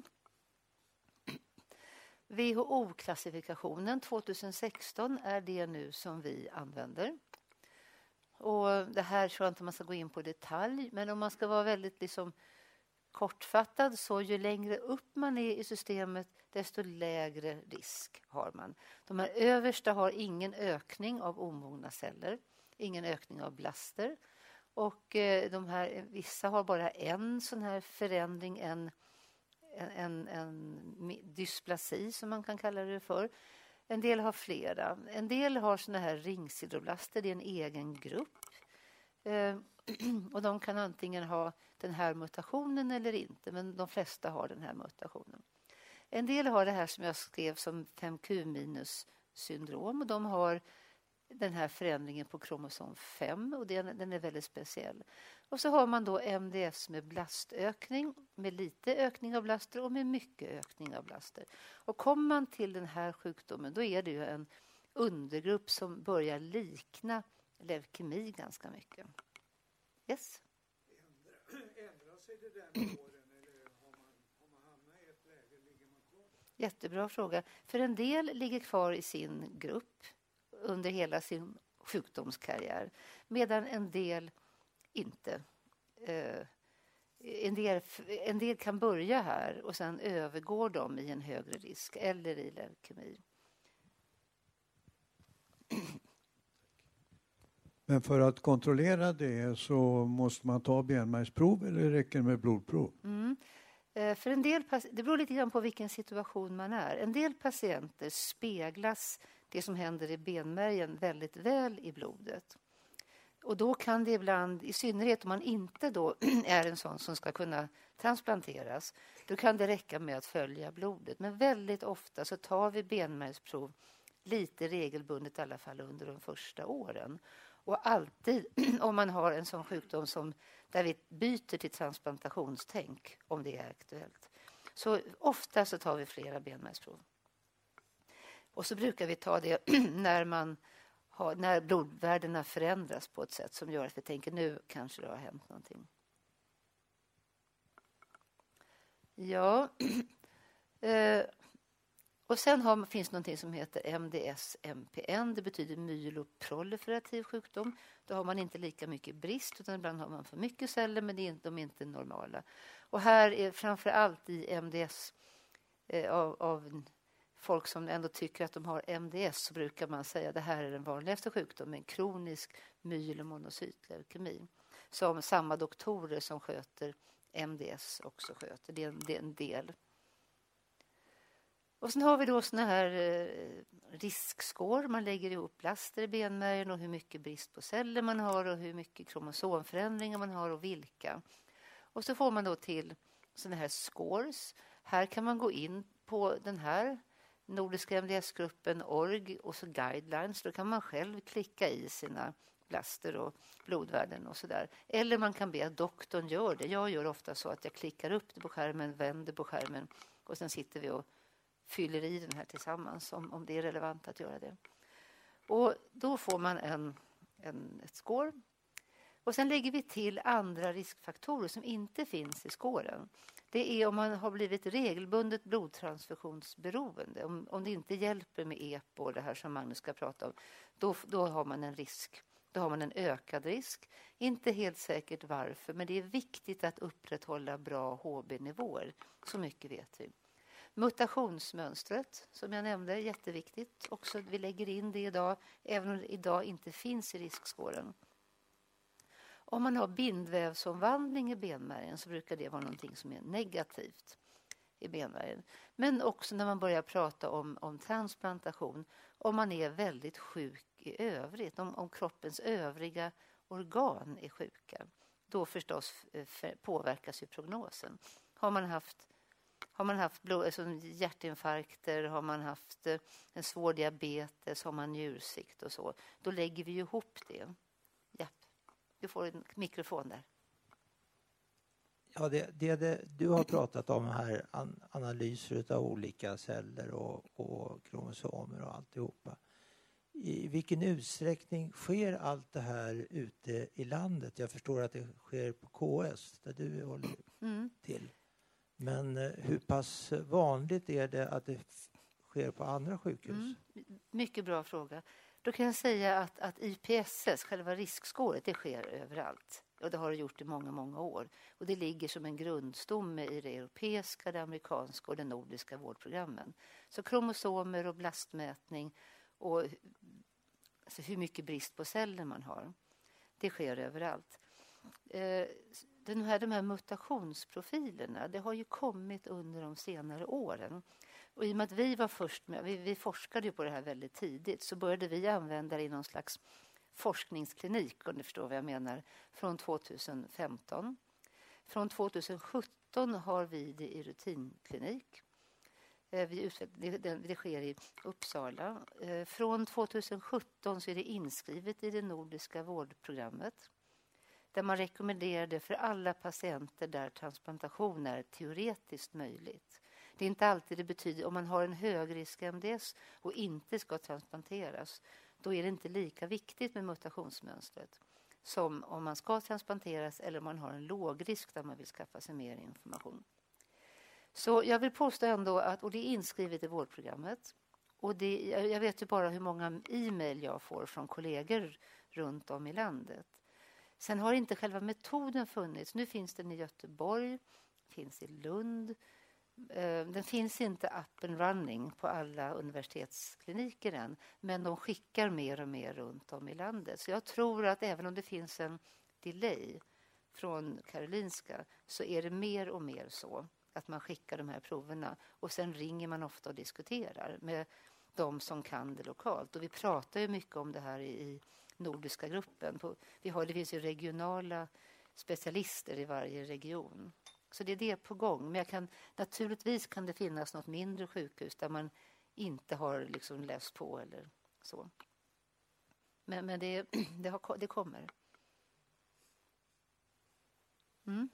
W H O-klassifikationen tjugohundrasexton är det nu som vi använder. Och det här tror jag inte man ska gå in på detalj, men om man ska vara väldigt liksom kortfattad så ju längre upp man är i systemet desto lägre risk har man. De här översta har ingen ökning av omogna celler, ingen ökning av blaster och eh, de här vissa har bara en sån här förändring, en, en, en, en dysplasi som man kan kalla det för. En del har flera. En del har såna här ringsideroblaster, det är en egen grupp. Eh, och de kan antingen ha den här mutationen eller inte, men de flesta har den här mutationen. En del har det här som jag skrev som fem q minus syndrom och de har den här förändringen på kromosom fem och den, den är väldigt speciell. Och så har man då M D S med blastökning, med lite ökning av blaster och med mycket ökning av blaster. Och kommer man till den här sjukdomen då är det ju en undergrupp som börjar likna leukemi ganska mycket. Yes? Ändrar sig det där med åren eller har man, har man hamnat i ett läge, ligger man kvar? Jättebra fråga. För en del ligger kvar i sin grupp under hela sin sjukdomskarriär medan en del inte. Eh, en, del, en del kan börja här och sen övergår de i en högre risk eller i leukemi. Men för att kontrollera det så måste man ta benmärgsprov eller räcker det med blodprov? Mm. Eh, för en del, det beror lite grann på vilken situation man är. En del patienter speglas det som händer i benmärgen väldigt väl i blodet. Och då kan det ibland, i synnerhet om man inte då är en sån som ska kunna transplanteras, då kan det räcka med att följa blodet. Men väldigt ofta så tar vi benmärgsprov lite regelbundet i alla fall under de första åren. Och alltid om man har en sån sjukdom som där vi byter till transplantationstänk om det är aktuellt. Så ofta så tar vi flera benmärgsprov. Och så brukar vi ta det när man har, när blodvärdena förändras på ett sätt som gör att vi tänker nu kanske det har hänt någonting. Ja. eh, och sen har, finns någonting som heter M D S M P N. Det betyder myeloproliferativ sjukdom. Då har man inte lika mycket brist utan ibland har man för mycket celler men det är, de är inte normala. Och här är framför allt i M D S eh, av, av folk som ändå tycker att de har M D S så brukar man säga att det här är den vanligaste sjukdomen, kronisk myelomonocytleukemi. Som samma doktorer som sköter M D S också sköter. Det är en, det är en del. Och sen har vi då såna här eh, riskskår. Man lägger ihop blaster i benmärgen och hur mycket brist på celler man har och hur mycket kromosomförändringar man har och vilka. Och så får man då till såna här scores. Här kan man gå in på den här Nordiska M D S-gruppen org och så guidelines. Då kan man själv klicka i sina blaster och blodvärden och sådär. Eller man kan be att doktorn gör det. Jag gör ofta så att jag klickar upp det på skärmen, vänder på skärmen och sen sitter vi och fyller i den här tillsammans om, om det är relevant att göra det. Och då får man en, en, ett score. Och sen lägger vi till andra riskfaktorer som inte finns i skåren. Det är om man har blivit regelbundet blodtransfusionsberoende. Om, om det inte hjälper med E P O, det här som Magnus ska prata om, då, då har man en risk. Då har man en ökad risk. Inte helt säkert varför, men det är viktigt att upprätthålla bra H B-nivåer. Så mycket vet vi. Mutationsmönstret, som jag nämnde, är jätteviktigt. Också vi lägger in det idag, även om det idag inte finns i riskskåren. Om man har bindvävsomvandling i benmärgen så brukar det vara någonting som är negativt i benmärgen. Men också när man börjar prata om, om transplantation, om man är väldigt sjuk i övrigt, om, om kroppens övriga organ är sjuka, då förstås för, påverkas ju prognosen. Har man haft Har man haft blod, alltså hjärtinfarkter, har man haft en svår diabetes, har man njursikt och så, då lägger vi ihop det. Ja, du får en mikrofon där. Ja, det, det, det du har pratat om här, an, analyser av olika celler och, och kromosomer och alltihopa. I vilken utsträckning sker allt det här ute i landet? Jag förstår att det sker på K S, där du håller mm. till. Men hur pass vanligt är det att det sker på andra sjukhus? Mm, mycket bra fråga. Då kan jag säga att, att I P S S, själva riskskåret, det sker överallt. Och det har det gjort i många, många år. Och det ligger som en grundstomme i det europeiska, det amerikanska och det nordiska vårdprogrammen. Så kromosomer och blastmätning och alltså hur mycket brist på celler man har, det sker överallt. Eh, Den här, de här mutationsprofilerna, det har ju kommit under de senare åren. Och i och med att vi var först med, vi, vi forskade ju på det här väldigt tidigt, så började vi använda det i någon slags forskningsklinik, om du förstår vad jag menar, från tjugohundrafemton. Från tjugohundrasjutton har vi det i rutinklinik. Vi det, det sker i Uppsala. Från tjugohundrasjutton så är det inskrivet i det nordiska vårdprogrammet, där man rekommenderar det för alla patienter där transplantation är teoretiskt möjligt. Det är inte alltid det betyder, om man har en högrisk M D S och inte ska transplanteras, då är det inte lika viktigt med mutationsmönstret som om man ska transplanteras eller om man har en låg risk där man vill skaffa sig mer information. Så jag vill påstå ändå att, och det är inskrivet i vårdprogrammet, och det, jag vet ju bara hur många e-mail jag får från kollegor runt om i landet. Sen har inte själva metoden funnits. Nu finns den i Göteborg, finns i Lund. Den finns inte up and running på alla universitetskliniker än, men de skickar mer och mer runt om i landet. Så jag tror att även om det finns en delay från Karolinska, så är det mer och mer så att man skickar de här proverna och sen ringer man ofta och diskuterar med de som kan det lokalt. Och vi pratar ju mycket om det här i nordiska gruppen. Vi har, det finns ju regionala specialister i varje region. Så det är det på gång. Men jag kan, naturligtvis kan det finnas något mindre sjukhus där man inte har liksom läst på eller så. Men, men det, det, har, det kommer. Mm.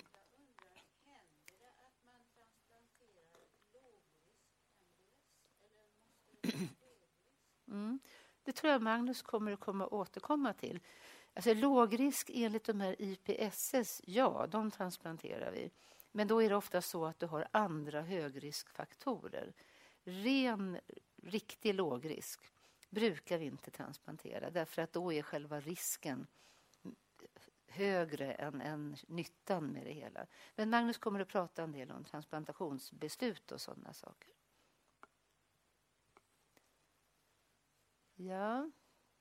Mm. Det tror jag Magnus kommer att komma återkomma till. Alltså lågrisk enligt de här I P S S, ja, de transplanterar vi. Men då är det ofta så att du har andra högriskfaktorer. Ren, riktig lågrisk brukar vi inte transplantera, därför att då är själva risken högre än, än nyttan med det hela. Men Magnus kommer att prata en del om transplantationsbeslut och sådana saker. Ja.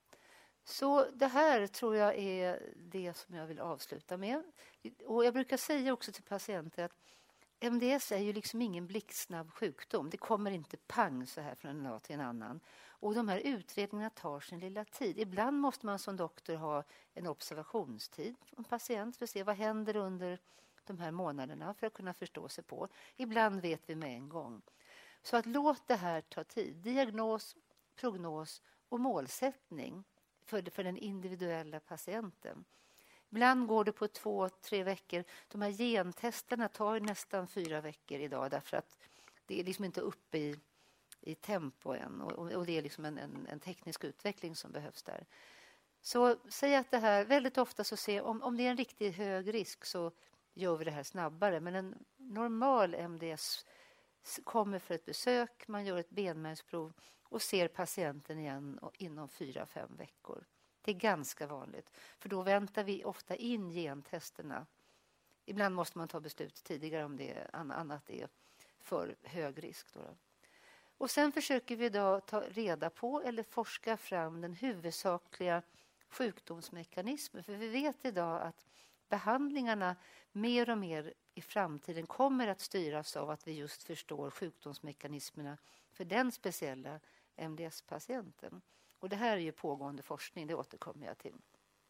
Så det här tror jag är det som jag vill avsluta med. Och jag brukar säga också till patienter att M D S är ju liksom ingen blixtsnabb sjukdom. Det kommer inte pang så här från en dag till en annan. Och de här utredningarna tar sin lilla tid. Ibland måste man som doktor ha en observationstid på en patient för att se vad händer under de här månaderna för att kunna förstå sig på. Ibland vet vi med en gång. Så att låt det här ta tid. Diagnos, prognos och målsättning för, för den individuella patienten. Ibland går det på två, tre veckor. De här gentesterna tar nästan fyra veckor idag därför att det är liksom inte uppe i, i tempo än. Och, och det är liksom en, en, en teknisk utveckling som behövs där. Så säg att det här, väldigt ofta så ser om, om det är en riktigt hög risk så gör vi det här snabbare. Men en normal M D S kommer för ett besök, man gör ett benmärgsprov och ser patienten igen inom fyra, fem veckor. Det är ganska vanligt, för då väntar vi ofta in gentesterna. Ibland måste man ta beslut tidigare om det är annat är för hög risk. Då. Och sen försöker vi då ta reda på eller forska fram den huvudsakliga sjukdomsmekanismen. För vi vet idag att behandlingarna mer och mer i framtiden kommer att styras av att vi just förstår sjukdomsmekanismerna för den speciella M D S-patienten. Och det här är ju pågående forskning, det återkommer jag till.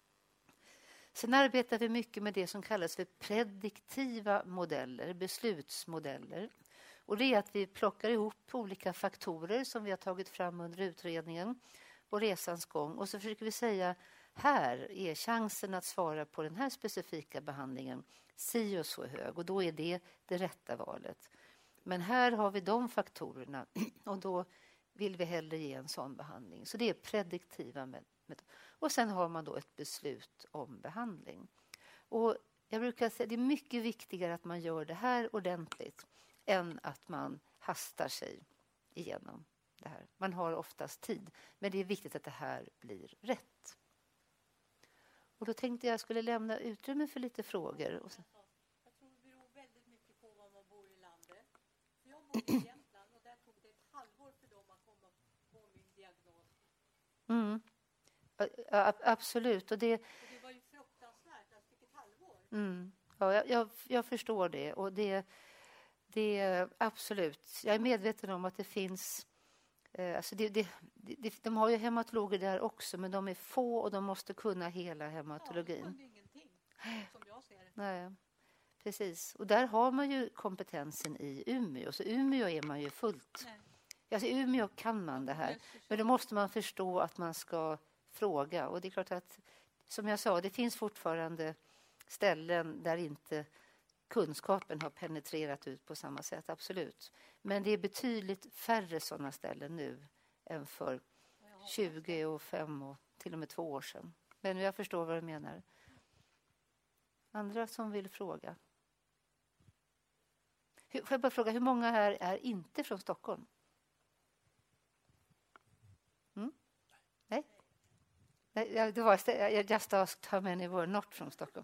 Sen arbetar vi mycket med det som kallas för prediktiva modeller, beslutsmodeller. Och det är att vi plockar ihop olika faktorer som vi har tagit fram under utredningen och resans gång. Och så försöker vi säga, här är chansen att svara på den här specifika behandlingen si och så hög. Och då är det det rätta valet. Men här har vi de faktorerna och då vill vi hellre ge en sån behandling. Så det är prediktiva metoder. Och sen har man då ett beslut om behandling. Och jag brukar säga att det är mycket viktigare att man gör det här ordentligt än att man hastar sig igenom det här. Man har oftast tid, men det är viktigt att det här blir rätt. Och då tänkte jag skulle lämna utrymme för lite frågor. Och sen... Jag tror det beror väldigt mycket på var man bor i landet. För jag bor i Jämtland och där tog det ett halvår för dem att komma på min diagnos. Mm. Ja, absolut. Och det... Och det var ju fruktansvärt att det fick ett halvår. Mm. Ja, jag, jag, jag förstår det. Och det Det är absolut. Jag är medveten om att det finns... Eh, alltså det, det, det, de har ju hematologer där också, men de är få och de måste kunna hela hematologin. Ja, det ingenting, som jag ser det. Nej, precis. Och där har man ju kompetensen i Umeå. Så Umeå är man ju fullt. Nej. Alltså i Umeå kan man det här. Men då måste man förstå att man ska fråga. Och det är klart att, som jag sa, det finns fortfarande ställen där inte kunskapen har penetrerat ut på samma sätt, absolut. Men det är betydligt färre sådana ställen nu än för tjugo och fem och till och med två år sedan. Men jag förstår vad du menar. Andra som vill fråga? Hur, får jag bara fråga, hur många här är inte från Stockholm? Mm? Nej? Nej, det var, jag just asked how many were not from Stockholm.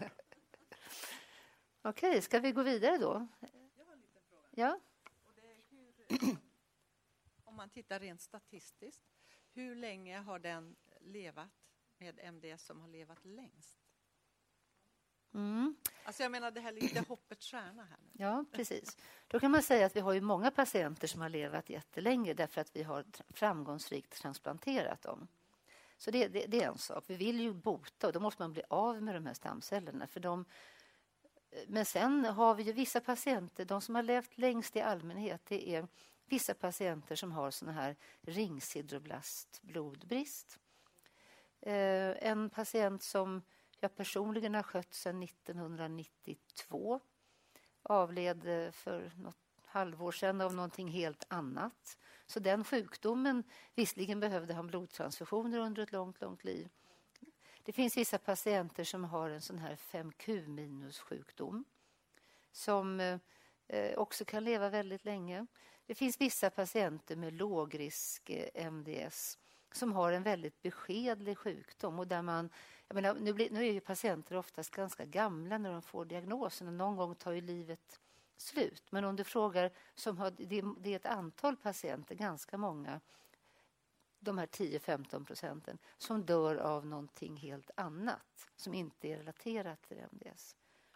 Okej, okay, ska vi gå vidare då? Jag har en liten fråga. Ja. Och det är hur, om man tittar rent statistiskt, hur länge har den levat med M D S som har levat längst? Mm. Alltså jag menar det här lite hoppets stjärna här nu. Ja, precis. Då kan man säga att vi har ju många patienter som har levat jättelänge därför att vi har framgångsrikt transplanterat dem. Så det, det, det är en sak. Vi vill ju bota och då måste man bli av med de här stamcellerna. För de, men sen har vi ju vissa patienter, de som har levt längst i allmänhet, det är vissa patienter som har såna här ringsideroblast-blodbrist. Eh, en patient som jag personligen har skött sedan nittonhundranittiotvå avled för något halvår sedan av någonting helt annat. Så den sjukdomen, visserligen behövde han blodtransfusioner under ett långt, långt liv. Det finns vissa patienter som har en sån här fem Q minus-sjukdom som eh, också kan leva väldigt länge. Det finns vissa patienter med lågrisk eh, M D S som har en väldigt beskedlig sjukdom och där man, jag menar, nu, blir, nu är ju patienter oftast ganska gamla när de får diagnosen och någon gång tar ju livet slut. Men om du frågar, som har, det, det är ett antal patienter, ganska många, de här tio till femton procenten, som dör av någonting helt annat som inte är relaterat till M D S.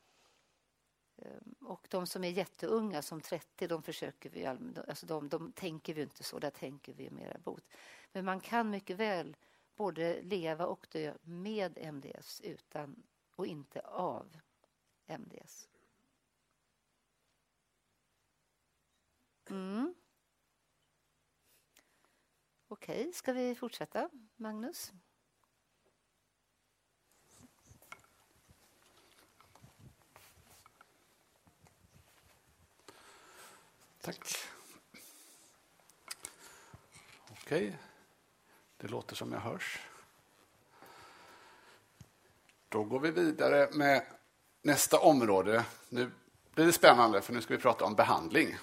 Och de som är jätteunga, som trettio, de försöker vi, alltså de, de tänker vi inte så, där tänker vi mera bot. Men man kan mycket väl både leva och dö med M D S utan och inte av M D S. Mm. Okej, okay, ska vi fortsätta? Magnus? Tack. Okej, okay. Det låter som jag hörs. Då går vi vidare med nästa område. Nu blir det spännande för nu ska vi prata om behandling.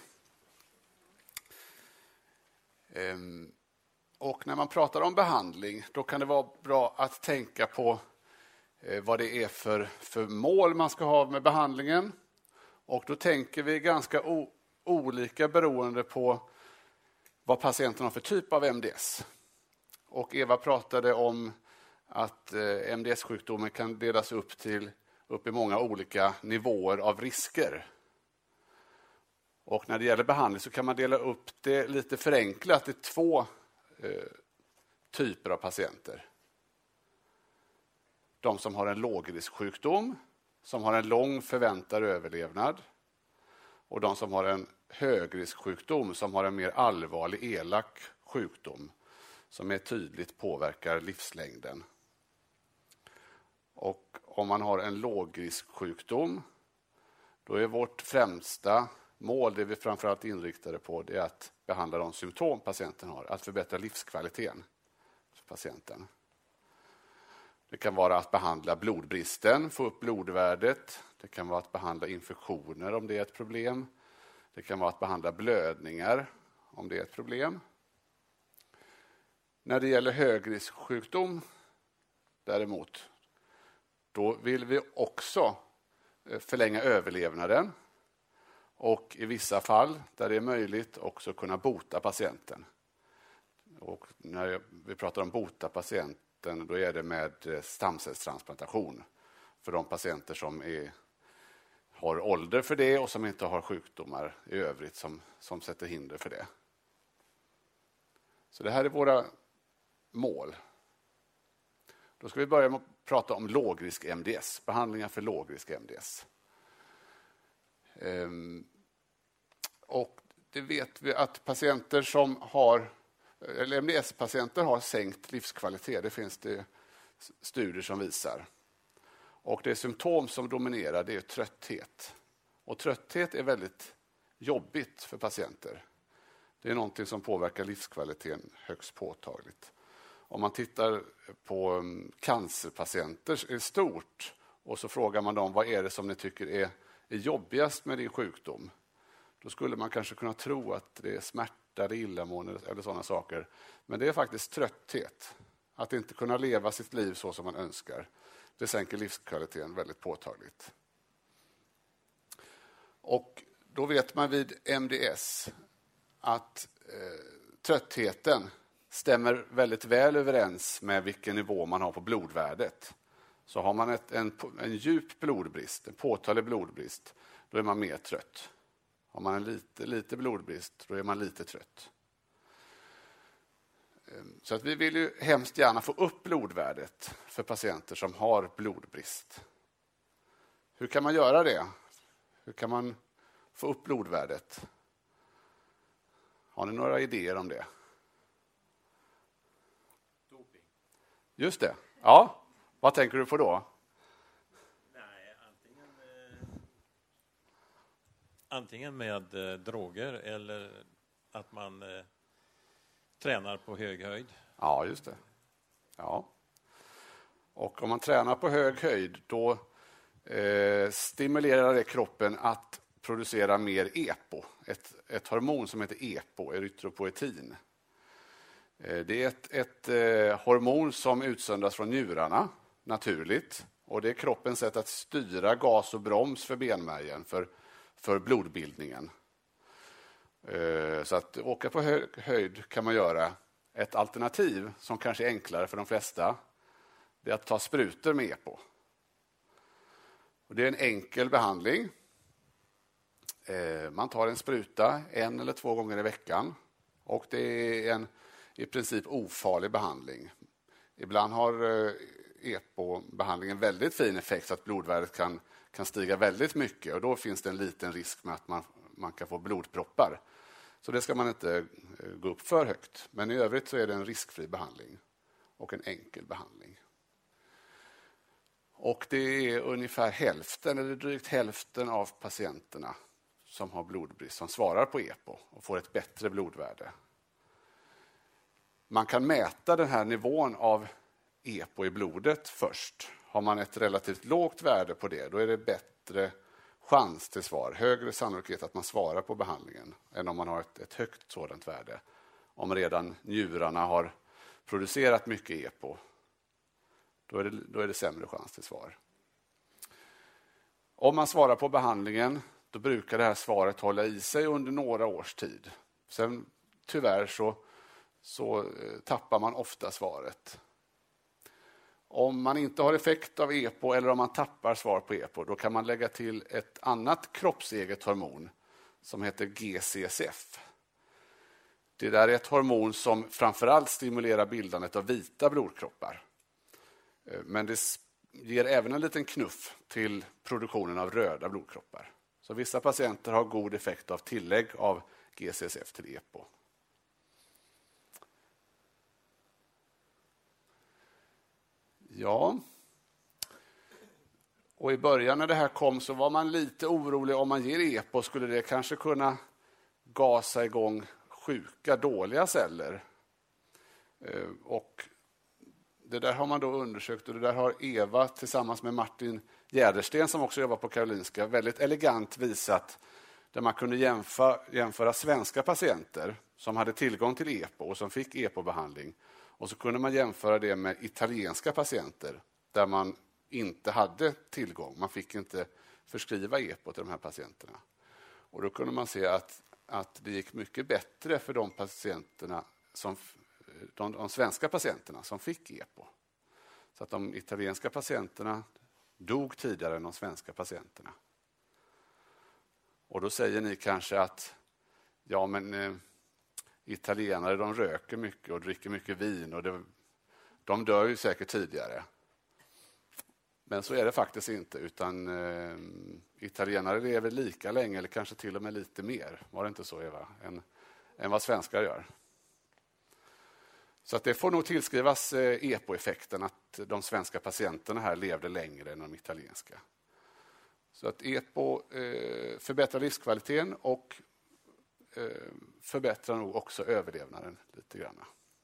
Ehm, och när man pratar om behandling då kan det vara bra att tänka på eh, vad det är för, för mål man ska ha med behandlingen. Och då tänker vi ganska o, olika beroende på vad patienten har för typ av M D S. Och Eva pratade om att eh, M D S-sjukdomen kan delas upp till upp i många olika nivåer av risker. Och när det gäller behandling så kan man dela upp det lite förenklat i två eh, typer av patienter. De som har en lågrisksjukdom, som har en lång förväntad överlevnad. Och de som har en högrisksjukdom, som har en mer allvarlig elak sjukdom som är tydligt påverkar livslängden. Och om man har en lågrisksjukdom, då är vårt främsta mål, det vi framförallt inriktade på, det är att behandla de symptom patienten har, att förbättra livskvaliteten för patienten. Det kan vara att behandla blodbristen, få upp blodvärdet. Det kan vara att behandla infektioner om det är ett problem. Det kan vara att behandla blödningar om det är ett problem. När det gäller högrisksjukdom däremot, då vill vi också förlänga överlevnaden och i vissa fall där det är möjligt också kunna bota patienten. Och när vi pratar om bota patienten, då är det med stamcellstransplantation för de patienter som är, har ålder för det och som inte har sjukdomar i övrigt som, som sätter hinder för det. Så det här är våra mål. Då ska vi börja med att prata om lågrisk M D S, behandlingar för lågrisk M D S. Ehm, och det vet vi att patienter som har, eller M D S-patienter har sänkt livskvalitet. Det finns det studier som visar. Och det symptom som dominerar det är trötthet. Och trötthet är väldigt jobbigt för patienter. Det är någonting som påverkar livskvaliteten högst påtagligt. Om man tittar på cancerpatienter i stort och så frågar man dem vad är det som ni tycker är, är jobbigast med din sjukdom. Då skulle man kanske kunna tro att det är smärta, det är illamående eller sådana saker. Men det är faktiskt trötthet. Att inte kunna leva sitt liv så som man önskar. Det sänker livskvaliteten väldigt påtagligt. Och då vet man vid M D S att eh, tröttheten stämmer väldigt väl överens med vilken nivå man har på blodvärdet. Så har man ett, en, en djup blodbrist, en påtaglig blodbrist, då är man mer trött. Har man en lite, lite blodbrist, då är man lite trött. Så att vi vill ju hemskt gärna få upp blodvärdet för patienter som har blodbrist. Hur kan man göra det? Hur kan man få upp blodvärdet? Har ni några idéer om det? Doping. Just det. Ja, vad tänker du på då? Nej, antingen, eh, antingen med eh, droger eller att man eh, tränar på hög höjd. Ja, just det. Ja. Och om man tränar på hög höjd då eh, stimulerar det kroppen att producera mer E P O. Ett, ett hormon som heter E P O, erytropoetin. Eh, det är ett, ett eh, hormon som utsöndras från njurarna naturligt. Och det är kroppens sätt att styra gas och broms för benmärgen, för, för blodbildningen. Så att åka på hög höjd kan man göra. Ett alternativ som kanske är enklare för de flesta, det är att ta sprutor med E P O. Och det är en enkel behandling. Man tar en spruta en eller två gånger i veckan. Och det är en i princip ofarlig behandling. Ibland har E P O-behandlingen väldigt fin effekt så att blodvärdet kan, kan stiga väldigt mycket. Och då finns det en liten risk med att man, man kan få blodproppar. Så det ska man inte gå upp för högt. Men i övrigt så är det en riskfri behandling och en enkel behandling. Och det är ungefär hälften eller drygt hälften av patienterna som har blodbrist som svarar på E P O och får ett bättre blodvärde. Man kan mäta den här nivån av E P O i blodet först. Har man ett relativt lågt värde på det, då är det bättre chans till svar, högre sannolikhet att man svarar på behandlingen än om man har ett, ett högt sådant värde. Om redan njurarna har producerat mycket E P O, då är det, då är det sämre chans till svar. Om man svarar på behandlingen, då brukar det här svaret hålla i sig under några års tid. Sen tyvärr så, så tappar man ofta svaret. Om man inte har effekt av E P O eller om man tappar svar på E P O, då kan man lägga till ett annat kroppseget hormon som heter G C S F. Det där är ett hormon som framförallt stimulerar bildandet av vita blodkroppar. Men det ger även en liten knuff till produktionen av röda blodkroppar. Så vissa patienter har god effekt av tillägg av G C S F till E P O. Ja, och i början när det här kom så var man lite orolig om man ger E P O skulle det kanske kunna gasa igång sjuka, dåliga celler. Och det där har man då undersökt och det där har Eva tillsammans med Martin Jädersten som också jobbar på Karolinska väldigt elegant visat där man kunde jämföra, jämföra svenska patienter som hade tillgång till E P O och som fick E P O-behandling. Och så kunde man jämföra det med italienska patienter där man inte hade tillgång. Man fick inte förskriva E P O till de här patienterna. Och då kunde man se att, att det gick mycket bättre för de patienterna som, de, de svenska patienterna som fick E P O. Så att de italienska patienterna dog tidigare än de svenska patienterna. Och då säger ni kanske att ja, men eh, italienare de röker mycket och dricker mycket vin och det, de dör ju säkert tidigare. Men så är det faktiskt inte, utan eh, italienare lever lika länge eller kanske till och med lite mer, var det inte så Eva, än, än vad svenskar gör. Så att det får nog tillskrivas eh, E P O-effekten att de svenska patienterna här levde längre än de italienska. Så att E P O eh, förbättrar livskvaliteten och eh, förbättrar nog också överlevnaden lite grann.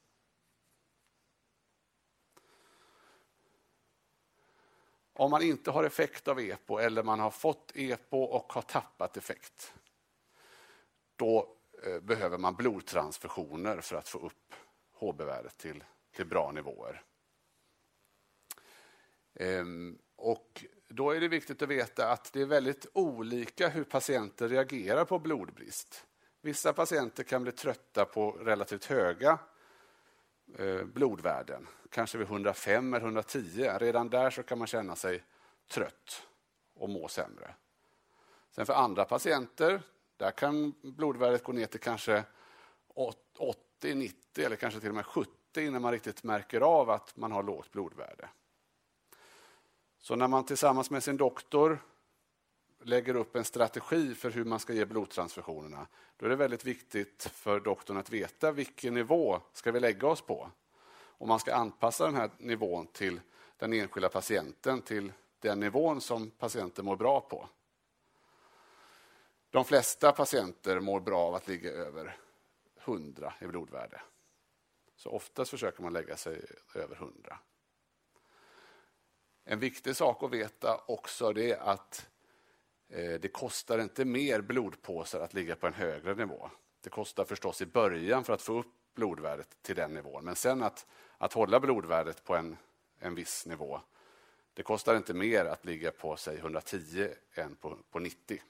Om man inte har effekt av E P O eller man har fått E P O och har tappat effekt, då eh, behöver man blodtransfusioner för att få upp H B-värdet till, till bra nivåer. Ehm, och då är det viktigt att veta att det är väldigt olika hur patienter reagerar på blodbrist. Vissa patienter kan bli trötta på relativt höga eh, blodvärden, kanske vid hundrafem eller hundratio. Redan där så kan man känna sig trött och må sämre. Sen för andra patienter, där kan blodvärdet gå ner till kanske åttio, nittio eller kanske till och med sjuttio innan man riktigt märker av att man har lågt blodvärde. Så när man tillsammans med sin doktor lägger upp en strategi för hur man ska ge blodtransfusionerna, då är det väldigt viktigt för doktorn att veta vilken nivå ska vi lägga oss på. Och man ska anpassa den här nivån till den enskilda patienten, till den nivån som patienten mår bra på. De flesta patienter mår bra av att ligga över hundra i blodvärde. Så oftast försöker man lägga sig över hundra. En viktig sak att veta också det är att eh, det kostar inte mer blodpåsar att ligga på en högre nivå. Det kostar förstås i början för att få upp blodvärdet till den nivån. Men sen att, att hålla blodvärdet på en, en viss nivå, det kostar inte mer att ligga på säg hundratio än på, på nittio.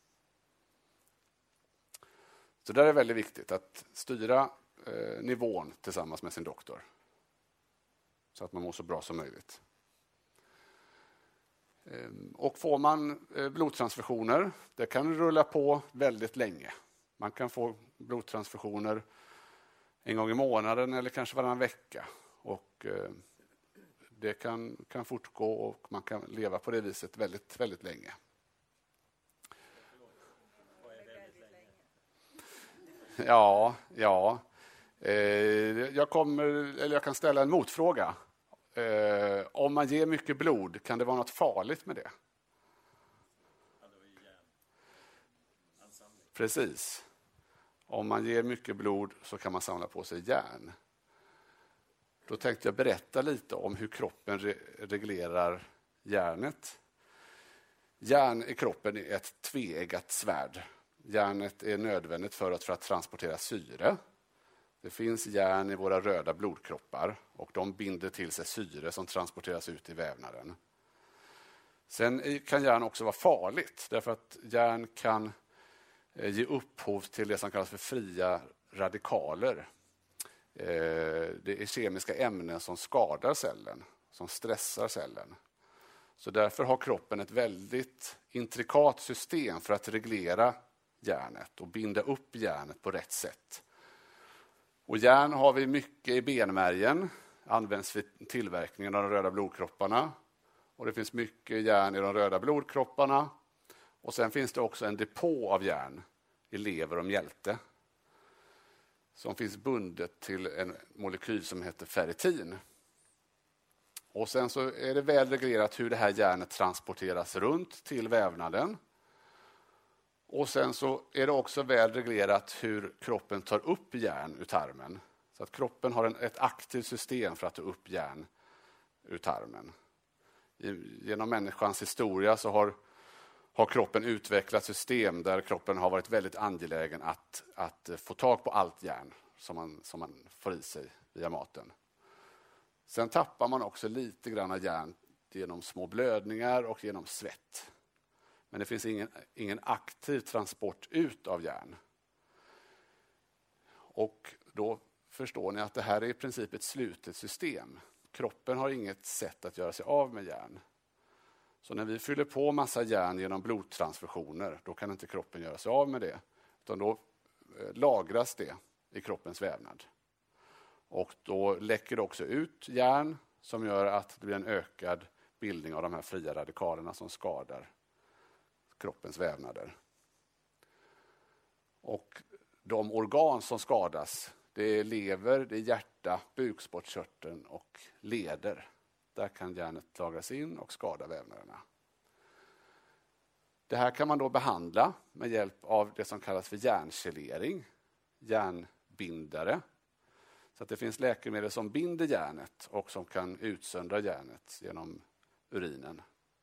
Så där är det väldigt viktigt att styra eh, nivån tillsammans med sin doktor. Så att man mår så bra som möjligt. Eh, och får man eh, blodtransfusioner, det kan rulla på väldigt länge. Man kan få blodtransfusioner en gång i månaden eller kanske varannan vecka. Och eh, det kan, kan fortgå och man kan leva på det viset väldigt, väldigt länge. Ja, ja. Eh, jag, kommer, eller jag kan ställa en motfråga. Eh, om man ger mycket blod, kan det vara något farligt med det? Precis. Om man ger mycket blod så kan man samla på sig järn. Då tänkte jag berätta lite om hur kroppen re- reglerar järnet. Järn i kroppen är ett tveeggat svärd. Järnet är nödvändigt för att, för att transportera syre. Det finns järn i våra röda blodkroppar och de binder till sig syre som transporteras ut i vävnaden. Sen kan järn också vara farligt därför att järn kan ge upphov till det som kallas för fria radikaler. Det är kemiska ämnen som skadar cellen, som stressar cellen. Så därför har kroppen ett väldigt intrikat system för att reglera järnet och binda upp järnet på rätt sätt. Och järn har vi mycket i benmärgen, används vid tillverkningen av de röda blodkropparna. Och det finns mycket järn i de röda blodkropparna. Och sen finns det också en depå av järn i lever och mjälte som finns bundet till en molekyl som heter ferritin. Och sen så är det väl reglerat hur det här järnet transporteras runt till vävnaden. Och sen så är det också väl reglerat hur kroppen tar upp järn ur tarmen. Så att kroppen har en, ett aktivt system för att ta upp järn ur tarmen. I, genom människans historia så har, har kroppen utvecklat system där kroppen har varit väldigt angelägen att, att få tag på allt järn som man, som man får i sig via maten. Sen tappar man också lite grann av järn genom små blödningar och genom svett. Men det finns ingen, ingen aktiv transport ut av järn. Och då förstår ni att det här är i princip ett slutet system. Kroppen har inget sätt att göra sig av med järn. Så när vi fyller på massa järn genom blodtransfusioner, då kan inte kroppen göra sig av med det. Utan då lagras det i kroppens vävnad. Och då läcker det också ut järn som gör att det blir en ökad bildning av de här fria radikalerna som skadar kroppens vävnader. Och de organ som skadas, det är lever, det är hjärta, bukspottkörteln och leder. Där kan järnet lagras in och skada vävnaderna. Det här kan man då behandla med hjälp av det som kallas för järnchelering, järnbindare. Så att det finns läkemedel som binder järnet och som kan utsöndra järnet genom urinen.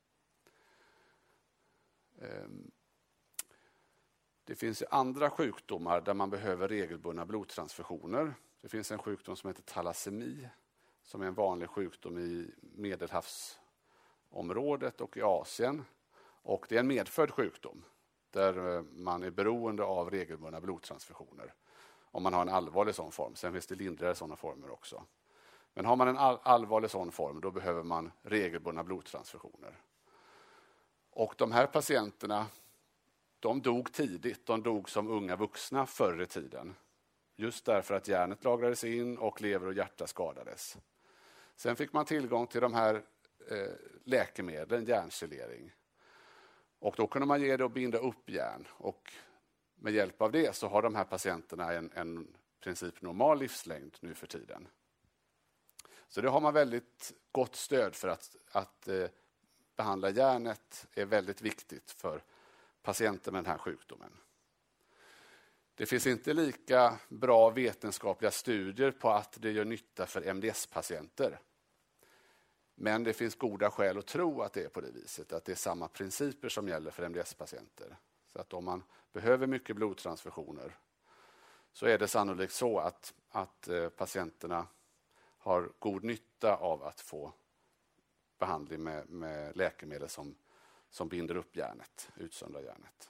Det finns andra sjukdomar där man behöver regelbundna blodtransfusioner. Det finns en sjukdom som heter thalassemi, som är en vanlig sjukdom i Medelhavsområdet och i Asien. Och det är en medfödd sjukdom där man är beroende av regelbundna blodtransfusioner. Om man har en allvarlig sån form. Sen finns det lindrigare sådana former också. Men har man en all- allvarlig sån form, då behöver man regelbundna blodtransfusioner. Och de här patienterna, de dog tidigt. De dog som unga vuxna förr i tiden. Just därför att järnet lagrades in och lever och hjärta skadades. Sen fick man tillgång till de här eh, läkemedlen, järnchelering. Och då kunde man ge det och binda upp järn. Och med hjälp av det så har de här patienterna en, en princip normal livslängd nu för tiden. Så det har man väldigt gott stöd för att, att eh, behandla järnet är väldigt viktigt för patienter med den här sjukdomen. Det finns inte lika bra vetenskapliga studier på att det gör nytta för M D S-patienter. Men det finns goda skäl att tro att det är på det viset, att det är samma principer som gäller för M D S-patienter. Så att om man behöver mycket blodtransfusioner så är det sannolikt så att, att eh, patienterna har god nytta av att få behandling med, med läkemedel som, som binder upp järnet, utsöndrar järnet.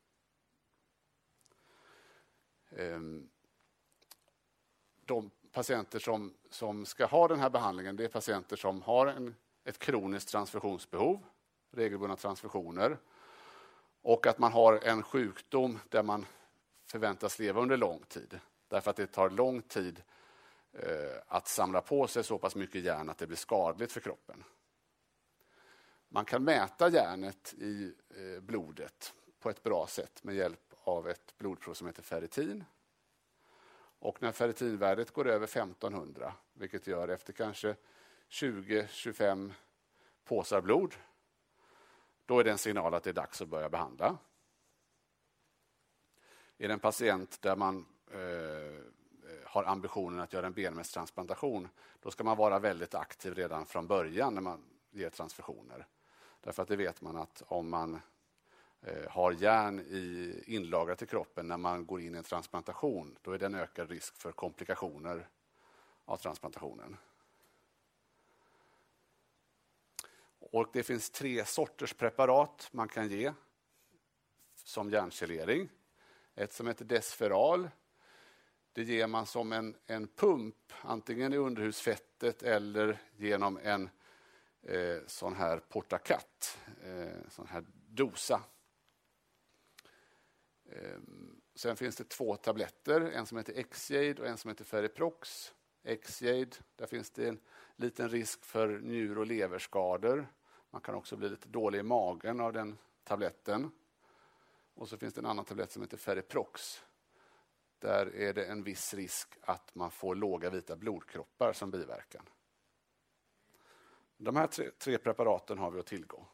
Ehm, de patienter som, som ska ha den här behandlingen, det är patienter som har en, ett kroniskt transfusionsbehov, regelbundna transfusioner, och att man har en sjukdom där man förväntas leva under lång tid. Därför att det tar lång tid eh, att samla på sig så pass mycket järn att det blir skadligt för kroppen. Man kan mäta järnet i eh, blodet på ett bra sätt med hjälp av ett blodprov som heter ferritin. Och när ferritinvärdet går över femtonhundra, vilket gör efter kanske tjugo till tjugofem påsar blod, då är det en signal att det är dags att börja behandla. Är det en patient där man eh, har ambitionen att göra en benmärgstransplantation, då ska man vara väldigt aktiv redan från början när man ger transfusioner. Därför att det vet man att om man eh, har järn i, inlagrat i kroppen när man går in i en transplantation, då är det en ökad risk för komplikationer av transplantationen. Och det finns tre sorters preparat man kan ge som järnchelering. Ett som heter Desferal. Det ger man som en, en pump, antingen i underhudsfettet eller genom en eh, sån här portakat, eh, sån här dosa. Eh, sen finns det två tabletter, en som heter Exjade och en som heter Feriprox. Exjade, där finns det en liten risk för njur- och leverskador. Man kan också bli lite dålig i magen av den tabletten. Och så finns det en annan tablett som heter Feriprox. Där är det en viss risk att man får låga vita blodkroppar som biverkan. De här tre, tre preparaten har vi att tillgå.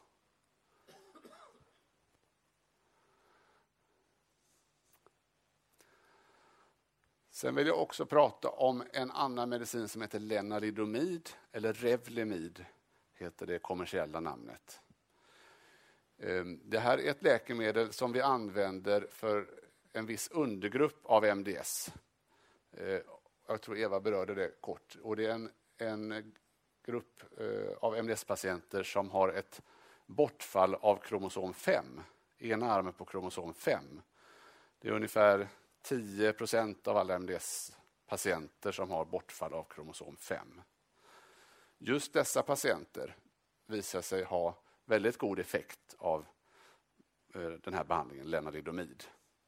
Sen vill jag också prata om en annan medicin som heter lenalidomid, eller Revlimid heter det kommersiella namnet. Det här är ett läkemedel som vi använder för en viss undergrupp av M D S. Jag tror Eva berörde det kort. Och det är en, en grupp av M D S-patienter som har ett bortfall av kromosom fem. Ena armen på kromosom fem. Det är ungefär tio procent av alla M D S-patienter som har bortfall av kromosom fem. Just dessa patienter visar sig ha väldigt god effekt av den här behandlingen, lenalidomid.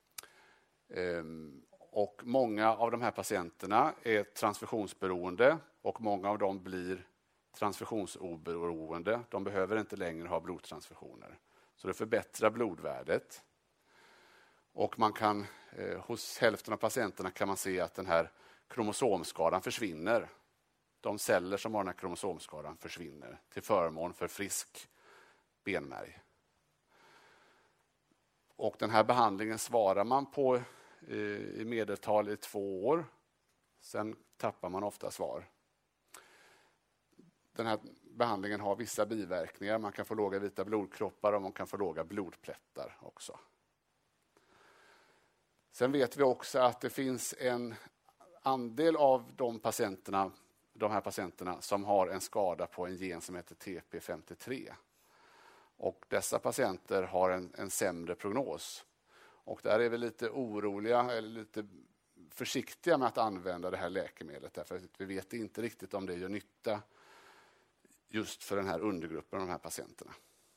Och många av de här patienterna är transfusionsberoende och många av dem blir transfusionsoberoende. De behöver inte längre ha blodtransfusioner. Så det förbättrar blodvärdet. Och man kan, eh, hos hälften av patienterna kan man se att den här kromosomskadan försvinner. De celler som har den här kromosomskadan försvinner till förmån för frisk benmärg. Och den här behandlingen svarar man på eh, i medeltal i två år. Sen tappar man ofta svar. Den här behandlingen har vissa biverkningar. Man kan få låga vita blodkroppar och man kan få låga blodplättar också. Sen vet vi också att det finns en andel av de patienterna, de här patienterna som har en skada på en gen som heter T P femtiotre. Och dessa patienter har en, en sämre prognos. Och där är vi lite oroliga eller lite försiktiga med att använda det här läkemedlet. Därför att vi vet inte riktigt om det gör nytta just för den här undergruppen av de här patienterna.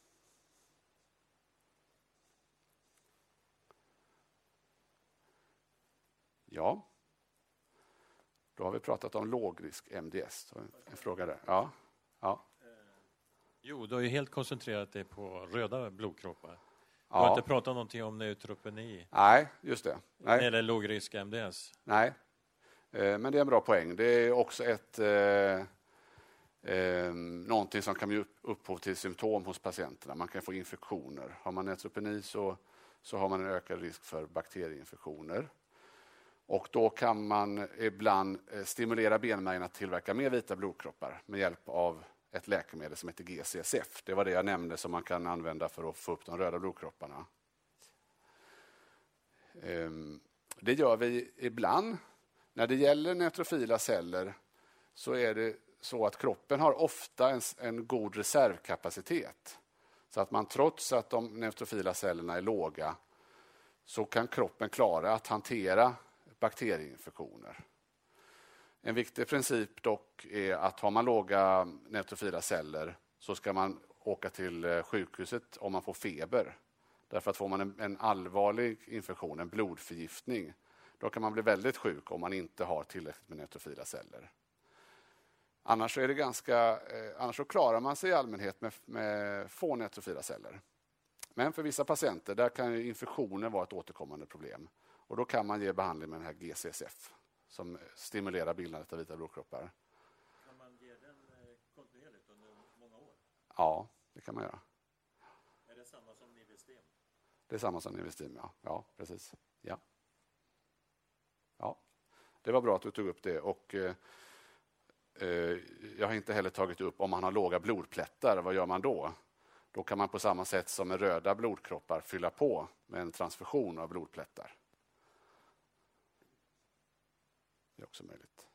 Ja. Då har vi pratat om lågrisk M D S. Så en fråga där. Ja. Ja. Jo, du har ju helt koncentrerat dig på röda blodkroppar. Du Ja. har inte pratat någonting om neutropeni. Nej, just det. Nej. Eller lågrisk M D S. Nej, eh, men det är en bra poäng. Det är också ett eh, eh, någonting som kan ge upp, upphov till symptom hos patienterna. Man kan få infektioner. Har man neutropeni så, så har man en ökad risk för bakterieinfektioner. Och då kan man ibland eh, stimulera benmärgen att tillverka mer vita blodkroppar med hjälp av ett läkemedel som heter G C S F. Det var det jag nämnde som man kan använda för att få upp de röda blodkropparna. Det gör vi ibland. När det gäller neutrofila celler så är det så att kroppen har ofta en, en god reservkapacitet. Så att man trots att de neutrofila cellerna är låga så kan kroppen klara att hantera bakterieinfektioner. En viktig princip dock är att har man låga neutrofila celler så ska man åka till sjukhuset om man får feber. Därför att får man en, en allvarlig infektion, en blodförgiftning, då kan man bli väldigt sjuk om man inte har tillräckligt med neutrofila celler. Annars så är det ganska, eh, annars så klarar man sig i allmänhet med, med få neutrofila celler. Men för vissa patienter där kan ju infektioner vara ett återkommande problem. Och då kan man ge behandling med den här G C S F som stimulerar bildandet av vita blodkroppar. Kan man ge den kontinuerligt under många år? Ja, det kan man göra. Är det samma som Nivestim? Det är samma som Nivestim, ja. Ja, precis. Ja. Ja, det var bra att du tog upp det. Och eh, eh, jag har inte heller tagit upp om man har låga blodplättar. Vad gör man då? Då kan man på samma sätt som med röda blodkroppar fylla på med en transfusion av blodplättar. Det är också möjligt.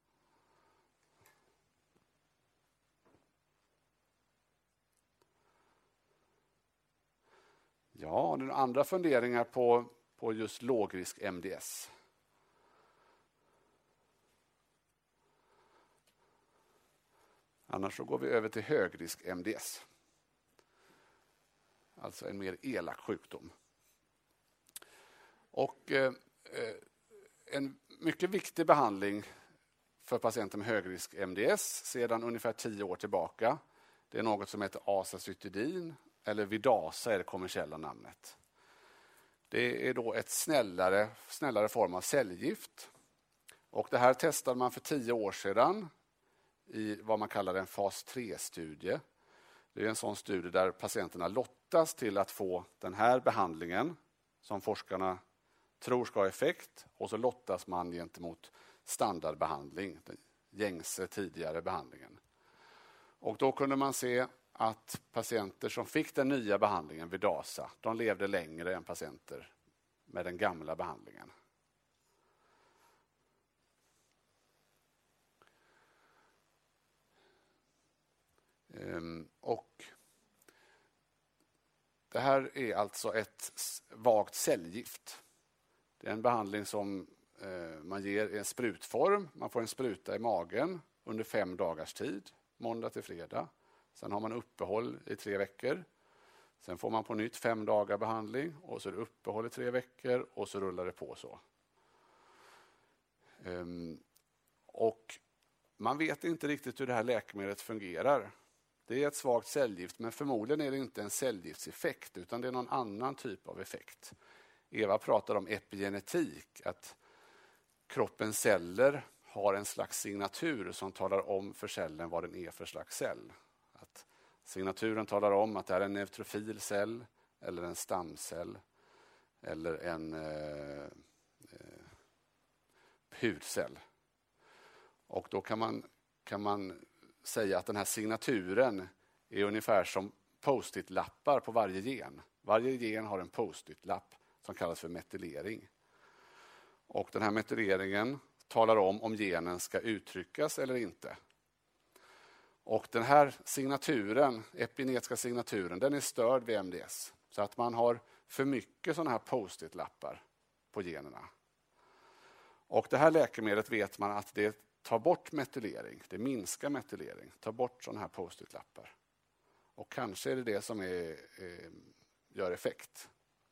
Ja, den andra funderingar på, på just lågrisk M D S. Annars så går vi över till högrisk M D S. Alltså en mer elak sjukdom. Och eh, en mycket viktig behandling för patienter med högrisk M D S sedan ungefär tio år tillbaka. Det är något som heter azacitidin eller Vidasa är det kommersiella namnet. Det är då ett snällare, snällare form av cellgift. Och det här testade man för tio år sedan i vad man kallar en fas tre-studie. Det är en sån studie där patienterna lottas till att få den här behandlingen som forskarna tror ska ha effekt och så lottas man gentemot standardbehandling, den gängse tidigare behandlingen. Och då kunde man se att patienter som fick den nya behandlingen Vidasa, de levde längre än patienter med den gamla behandlingen. Ehm, och det här är alltså ett vagt cellgift. Det är en behandling som eh, man ger i en sprutform. Man får en spruta i magen under fem dagars tid, måndag till fredag. Sen har man uppehåll i tre veckor. Sen får man på nytt fem dagar behandling och så är det uppehåll i tre veckor och så rullar det på så. Um, och man vet inte riktigt hur det här läkemedlet fungerar. Det är ett svagt cellgift, men förmodligen är det inte en cellgiftseffekt utan det är någon annan typ av effekt. Eva pratar om epigenetik, att kroppens celler har en slags signatur som talar om för cellen vad den är för slags cell. Att signaturen talar om att det är en neutrofil cell eller en stamcell eller en eh, eh, hudcell. Och då kan man, kan man säga att den här signaturen är ungefär som post-it-lappar på varje gen. Varje gen har en post-it-lapp som kallas för metylering. Och den här metyleringen talar om om genen ska uttryckas eller inte. Och den här signaturen, epigenetiska signaturen, den är störd vid M D S. Så att man har för mycket sådana här post-it-lappar på generna. Och det här läkemedlet vet man att det tar bort metylering, det minskar metylering, tar bort sådana här post-it-lappar. Och kanske är det det som är, eh, gör effekt.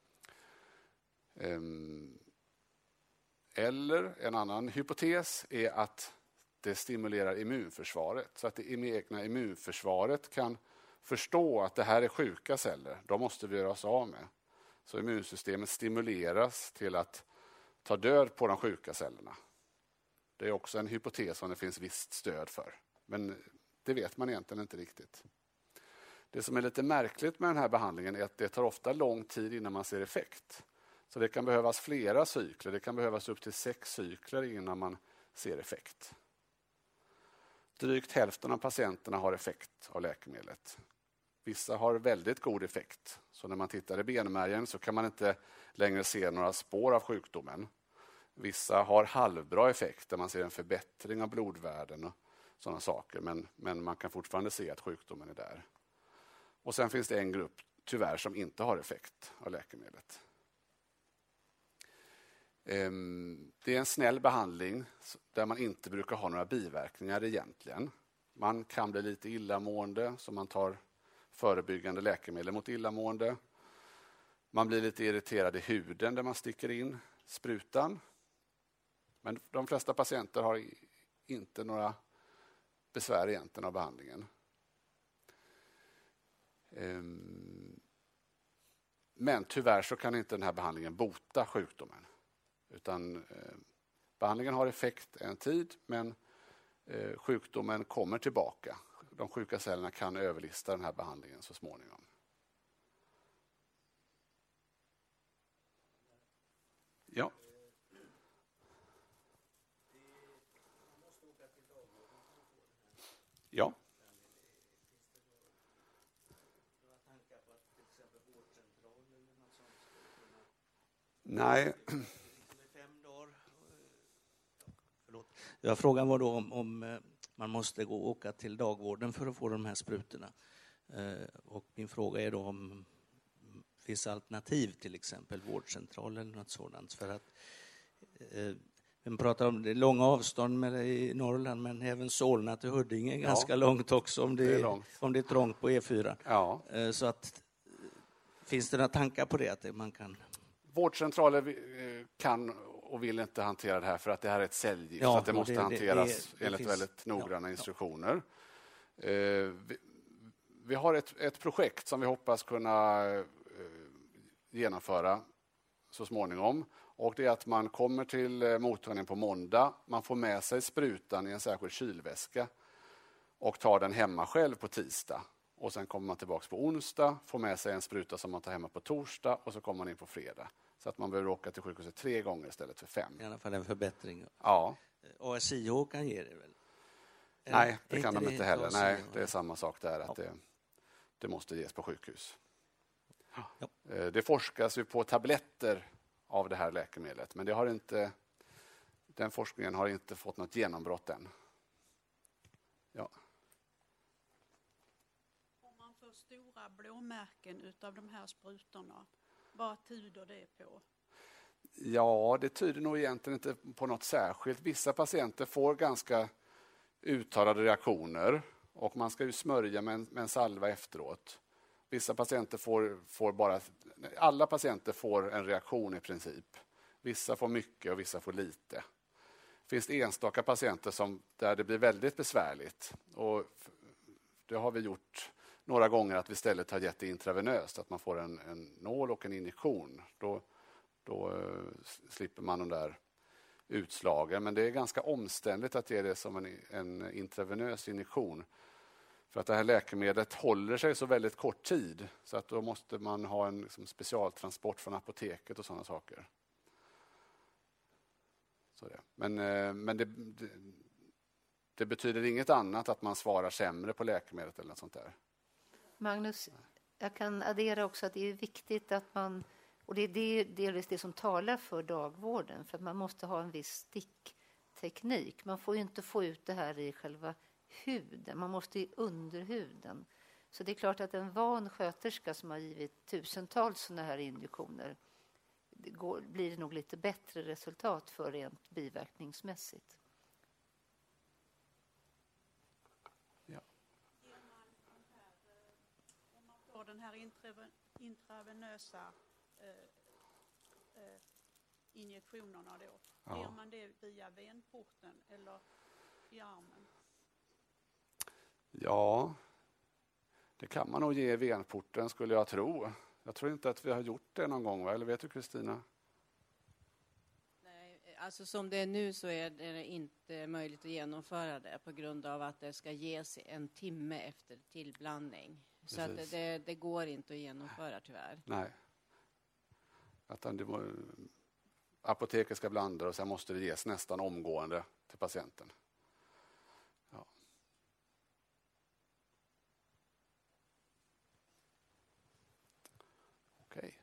Um, eller en annan hypotes är att det stimulerar immunförsvaret. Så att det egna immunförsvaret kan förstå att det här är sjuka celler. De måste vi göra oss av med. Så immunsystemet stimuleras till att ta död på de sjuka cellerna. Det är också en hypotes som det finns visst stöd för. Men det vet man egentligen inte riktigt. Det som är lite märkligt med den här behandlingen är att det tar ofta lång tid innan man ser effekt. Så det kan behövas flera cykler. Det kan behövas upp till sex cykler innan man ser effekt. Drygt hälften av patienterna har effekt av läkemedlet. Vissa har väldigt god effekt. Så när man tittar i benmärgen så kan man inte längre se några spår av sjukdomen. Vissa har halvbra effekt där man ser en förbättring av blodvärden och sådana saker. Men, men man kan fortfarande se att sjukdomen är där. Och sen finns det en grupp tyvärr som inte har effekt av läkemedlet. Det är en snäll behandling där man inte brukar ha några biverkningar egentligen. Man kan bli lite illamående så man tar förebyggande läkemedel mot illamående. Man blir lite irriterad i huden där man sticker in sprutan. Men de flesta patienter har inte några besvär egentligen av behandlingen. Men tyvärr så kan inte den här behandlingen bota sjukdomen. Utan eh, behandlingen har effekt en tid men eh, sjukdomen kommer tillbaka. De sjuka cellerna kan överlista den här behandlingen så småningom. Ja. Ja. Nej. Ja, frågan var då om, om man måste gå och åka till dagvården för att få de här sprutorna. Eh, och min fråga är då om det finns alternativ, till exempel vårdcentral eller något sådant. För att eh, vi pratar om det långa avstånd med det i Norrland, men även Solna till Huddinge är ja. ganska långt också om det, det är, långt. om det är trångt på E fyra. Ja. Eh, så att finns det några tankar på det att man kan... Vårdcentraler kan och vill inte hantera det här för att det här är ett cellgift. Ja, så att det måste det, hanteras det, det, enligt det väldigt finns, noggranna ja, instruktioner. Ja. Eh, vi, vi har ett, ett projekt som vi hoppas kunna eh, genomföra så småningom. Och det är att man kommer till eh, mottagningen på måndag. Man får med sig sprutan i en särskild kylväska och tar den hemma själv på tisdag. Och sen kommer man tillbaka på onsdag, får med sig en spruta som man tar hemma på torsdag och så kommer man in på fredag. Så att man behöver åka till sjukhuset tre gånger istället för fem. I alla fall en förbättring. Ja. A S I H kan ge det väl? Nej, det är kan de inte heller. Nej, det är samma sak där. Att det, det måste ges på sjukhus. Ja. Det forskas ju på tabletter av det här läkemedlet. Men det har inte, den forskningen har inte fått något genombrott än. Ja. Om man får stora blåmärken utav de här sprutorna, vad tyder det på? Ja, det tyder nog egentligen inte på något särskilt. Vissa patienter får ganska uttalade reaktioner och man ska ju smörja med en, med en salva efteråt. Vissa patienter får, får bara, alla patienter får en reaktion i princip. Vissa får mycket och vissa får lite. Finns det enstaka patienter som, där det blir väldigt besvärligt, och det har vi gjort några gånger, att vi istället har gett det intravenöst, att man får en, en nål och en injektion. Då, då uh, slipper man de där utslagen, men det är ganska omständigt att ge det som en, en intravenös injektion. För att det här läkemedlet håller sig så väldigt kort tid, så att då måste man ha en liksom, specialtransport från apoteket och sådana saker. Så det. Men, men det, det, det betyder inget annat att man svarar sämre på läkemedlet eller något sånt där. Magnus, jag kan addera också att det är viktigt att man, och det är det, delvis det som talar för dagvården, för att man måste ha en viss stickteknik. Man får ju inte få ut det här i själva huden, man måste i underhuden. Så det är klart att en van sköterska som har givit tusentals sådana här injektioner, det går, blir det nog lite bättre resultat för rent biverkningsmässigt. Ja. Om man får den här intravenösa eh, eh, injektionerna då, Ja. ger man det via venporten eller i armen? Ja, det kan man nog ge i venporten, skulle jag tro. Jag tror inte att vi har gjort det någon gång, va? Eller vet du, Kristina? Nej, alltså som det är nu så är det inte möjligt att genomföra det på grund av att det ska ges en timme efter tillblandning. Precis. Så att det, det går inte att genomföra tyvärr. Nej. Att det må, apoteket ska blanda och sen måste det ges nästan omgående till patienten. Ja. Okej.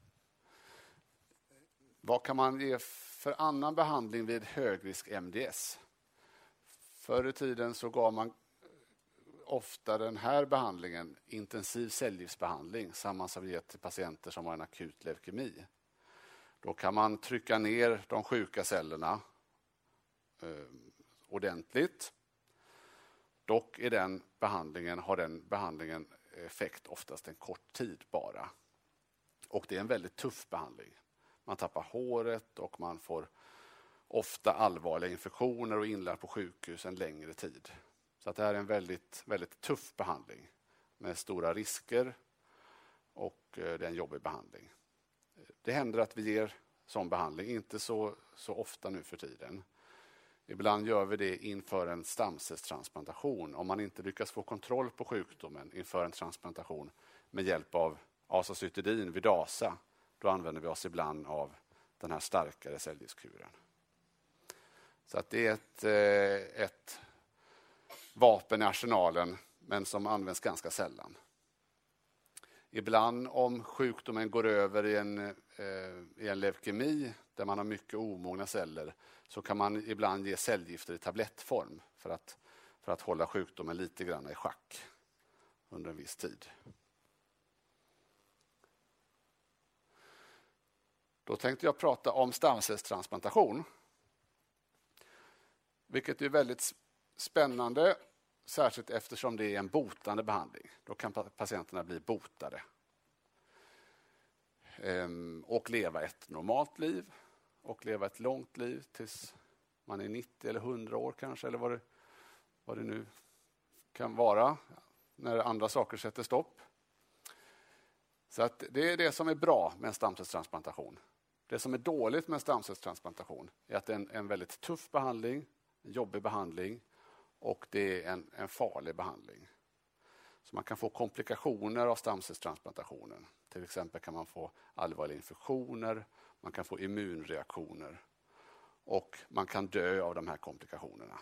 Vad kan man ge för annan behandling vid högrisk M D S? Förr i tiden så gav man ofta den här behandlingen, intensiv cellgiftsbehandling, samma som vi ger till patienter som har en akut leukemi. Då kan man trycka ner de sjuka cellerna eh, ordentligt. Dock är den behandlingen, har den behandlingen effekt oftast en kort tid bara. Och det är en väldigt tuff behandling. Man tappar håret och man får ofta allvarliga infektioner och inlagd på sjukhus en längre tid. Så att det här är en väldigt, väldigt tuff behandling med stora risker, och det är en jobbig behandling. Det händer att vi ger sån behandling, inte så, så ofta nu för tiden. Ibland gör vi det inför en stamcellstransplantation. Om man inte lyckas få kontroll på sjukdomen inför en transplantation med hjälp av azacitidin, Vidasa, då använder vi oss ibland av den här starkare cellgiftskuren. Så att det är ett, ett vapen i arsenalen, men som används ganska sällan. Ibland om sjukdomen går över i en, eh, i en leukemi där man har mycket omogna celler, så kan man ibland ge cellgifter i tablettform för att, för att hålla sjukdomen lite grann i schack under en viss tid. Då tänkte jag prata om stamcellstransplantation, vilket är väldigt spännande, särskilt eftersom det är en botande behandling. Då kan patienterna bli botade ehm, och leva ett normalt liv och leva ett långt liv tills man är nittio eller hundra år kanske, eller vad det, vad det nu kan vara när andra saker sätter stopp. Så att det är det som är bra med en stamcellstransplantation. Det som är dåligt med en stamcellstransplantation är att det är en, en väldigt tuff behandling, en jobbig behandling, och det är en, en farlig behandling. Så man kan få komplikationer av stamcellstransplantationen. Till exempel kan man få allvarliga infektioner, man kan få immunreaktioner och man kan dö av de här komplikationerna.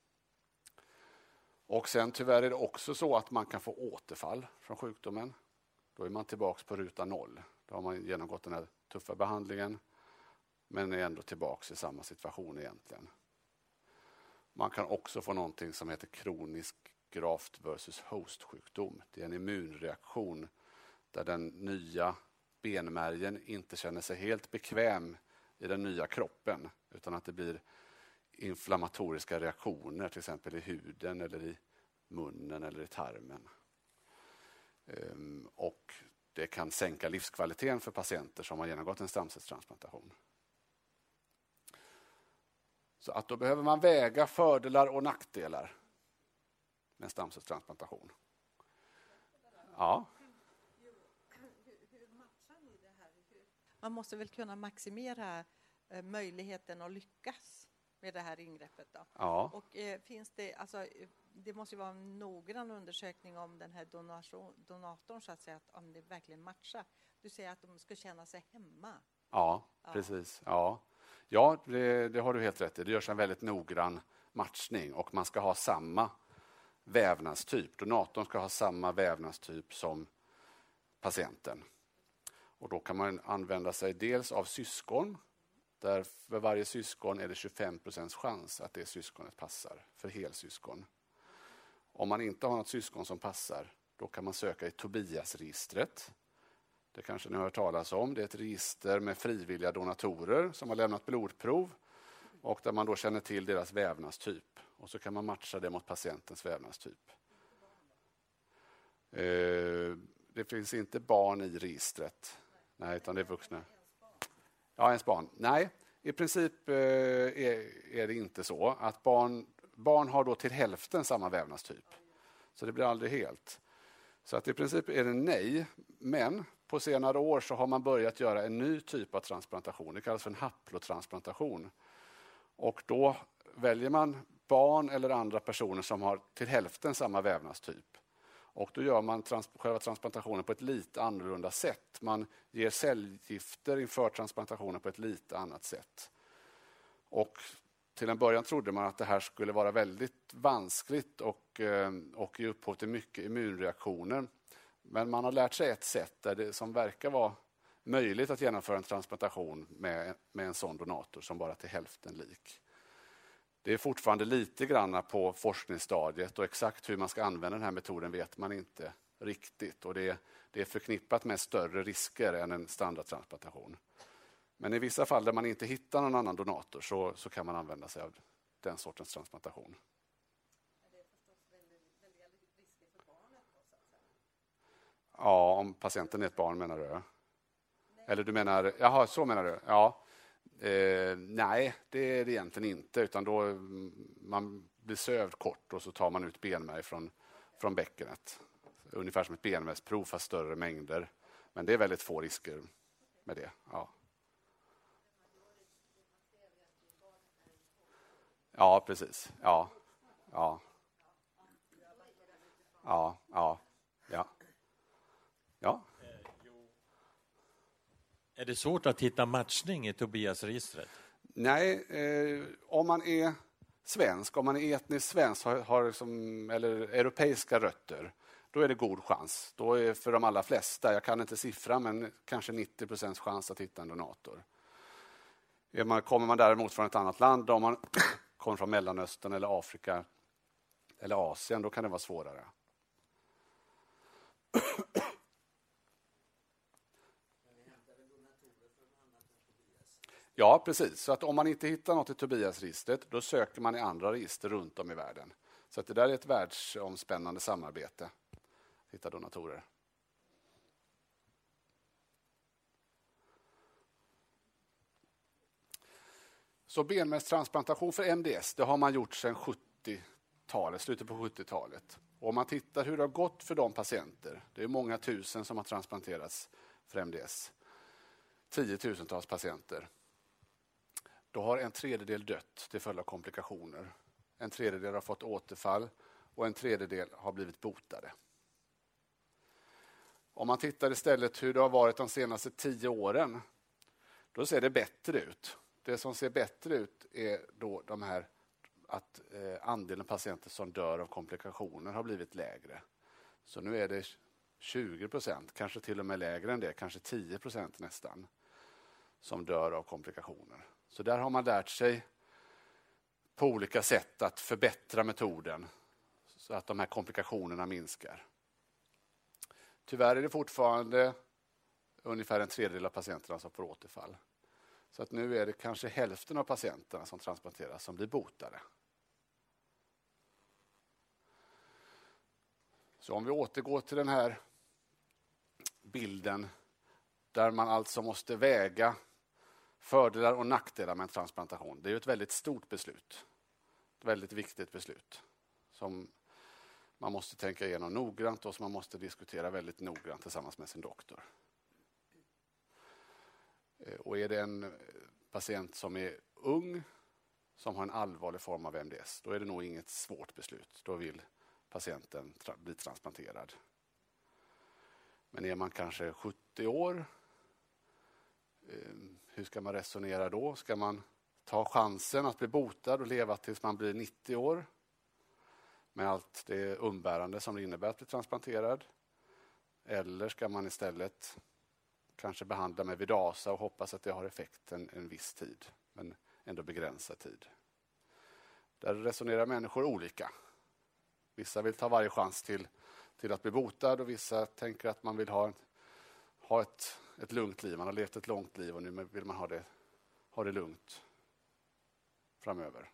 Och sen tyvärr är det också så att man kan få återfall från sjukdomen. Då är man tillbaka på ruta noll. Då har man genomgått den här tuffa behandlingen, men är ändå tillbaka i samma situation egentligen. Man kan också få någonting som heter kronisk graft versus host-sjukdom. Det är en immunreaktion där den nya benmärgen inte känner sig helt bekväm i den nya kroppen, utan att det blir inflammatoriska reaktioner, till exempel i huden eller i munnen eller i tarmen. Och det kan sänka livskvaliteten för patienter som har genomgått en stamcellstransplantation. Så att då behöver man väga fördelar och nackdelar med stamcellstransplantation. Ja. Man måste väl kunna maximera möjligheten att lyckas med det här ingreppet då. Ja. Och eh, finns det, alltså, det måste ju vara en noggrann undersökning om den här donation, donatorn så att säga, att om det verkligen matchar. Du säger att de ska känna sig hemma. Ja, ja. Precis. Ja, ja det, det har du helt rätt i. Det görs en väldigt noggrann matchning och man ska ha samma vävnadstyp. Donatorn ska ha samma vävnadstyp som patienten. Och då kan man använda sig dels av syskon. Där för varje syskon är det tjugofem procent chans att det syskonet passar för helsyskon. Om man inte har något syskon som passar, då kan man söka i Tobias-registret. Det kanske ni har hört talas om. Det är ett register med frivilliga donatorer som har lämnat blodprov och där man då känner till deras vävnadstyp. Och så kan man matcha det mot patientens vävnadstyp. Det finns inte barn i registret. Nej, utan det är vuxna. Ja, ens barn. Nej, i princip är, är det inte så. Att barn, barn har då till hälften samma vävnadstyp. Så det blir aldrig helt. Så att i princip är det nej. Men på senare år så har man börjat göra en ny typ av transplantation. Det kallas för en haplotransplantation. Och då väljer man barn eller andra personer som har till hälften samma vävnadstyp. Och då gör man trans- själva transplantationen på ett lite annorlunda sätt. Man ger cellgifter inför transplantationen på ett lite annat sätt. Och till en början trodde man att det här skulle vara väldigt vanskligt och, och ge upphov till mycket immunreaktioner. Men man har lärt sig ett sätt där det som verkar vara möjligt att genomföra en transplantation med, med en sån donator som bara till hälften lik. Det är fortfarande lite grann på forskningsstadiet och exakt hur man ska använda den här metoden vet man inte riktigt. Och det, det är förknippat med större risker än en standardtransplantation. Men i vissa fall där man inte hittar någon annan donator så, så kan man använda sig av den sortens transplantation. Ja, om patienten är ett barn menar du? Eller du menar, jaha, så menar du? Ja. Eh, nej, det är det egentligen inte. Utan då man blir sövd kort och så tar man ut benmärg från, från bäckenet. Ungefär som ett benmärgsprov fast större mängder. Men det är väldigt få risker med det. Ja, ja precis. Ja, ja. Ja, ja, ja. Ja. Är det svårt att hitta matchning i Tobias-registret? Nej, eh, om man är svensk, om man är etnisk svensk har, har som, eller europeiska rötter, då är det god chans. Då är för de allra flesta, jag kan inte siffra, men kanske nittio procent chans att hitta en donator. Är man, kommer man däremot från ett annat land, om man kommer från Mellanöstern eller Afrika eller Asien, då kan det vara svårare. Ja, precis. Så att om man inte hittar något i Tobias-registret, då söker man i andra register runt om i världen. Så att det där är ett världsomspännande samarbete. Hitta donatorer. Så benmärgstransplantation för M D S, det har man gjort sedan sjuttiotalet, slutet på sjuttiotalet. Och om man tittar hur det har gått för de patienter, det är många tusen som har transplanterats för M D S. Tiotusentals patienter. Då har en tredjedel dött till följd av komplikationer. En tredjedel har fått återfall och en tredjedel har blivit botade. Om man tittar istället hur det har varit de senaste tio åren, då ser det bättre ut. Det som ser bättre ut är då de här att eh, andelen patienter som dör av komplikationer har blivit lägre. Så nu är det tjugo procent, kanske till och med lägre än det, kanske tio procent nästan, som dör av komplikationer. Så där har man lärt sig på olika sätt att förbättra metoden så att de här komplikationerna minskar. Tyvärr är det fortfarande ungefär en tredjedel av patienterna som får återfall. Så att nu är det kanske hälften av patienterna som transplanteras som blir botade. Så om vi återgår till den här bilden där man alltså måste väga fördelar och nackdelar med en transplantation. Det är ju ett väldigt stort beslut. Ett väldigt viktigt beslut som man måste tänka igenom noggrant och som man måste diskutera väldigt noggrant tillsammans med sin doktor. Och är det en patient som är ung, som har en allvarlig form av M D S, då är det nog inget svårt beslut. Då vill patienten tra- bli transplanterad. Men är man kanske sjuttio år, eh, hur ska man resonera då? Ska man ta chansen att bli botad och leva tills man blir nittio år? Med allt det umbärande som det innebär att bli transplanterad. Eller ska man istället kanske behandla med Vidasa och hoppas att det har effekt en, en viss tid, men ändå begränsad tid. Där resonerar människor olika. Vissa vill ta varje chans till, till att bli botad och vissa tänker att man vill ha, ha ett, ett lugnt liv. Man har levt ett långt liv och nu vill man ha det, ha det lugnt framöver.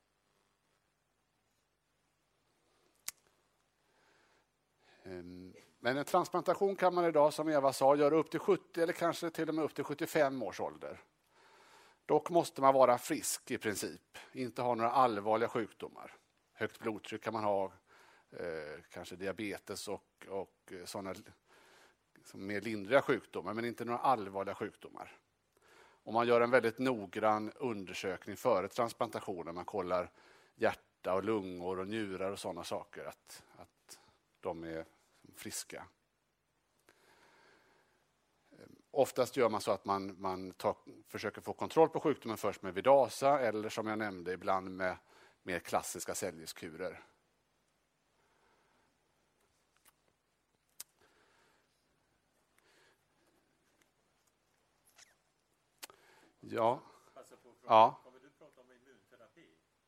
Men en transplantation kan man idag, som Eva sa, göra upp till sjuttio eller kanske till och med upp till sjuttiofem års ålder. Dock måste man vara frisk i princip, inte ha några allvarliga sjukdomar. Högt blodtryck kan man ha, eh, kanske diabetes och, och sådana som mer lindriga sjukdomar, men inte några allvarliga sjukdomar. Och man gör en väldigt noggrann undersökning före transplantationen. Man kollar hjärta och lungor och njurar och sådana saker, att, att de är friska. Oftast gör man så att man, man tar, försöker få kontroll på sjukdomen först med Vidasa eller som jag nämnde ibland med mer klassiska cellgiftskurer. Ja. Ja. Kommer du prata om immunterapi?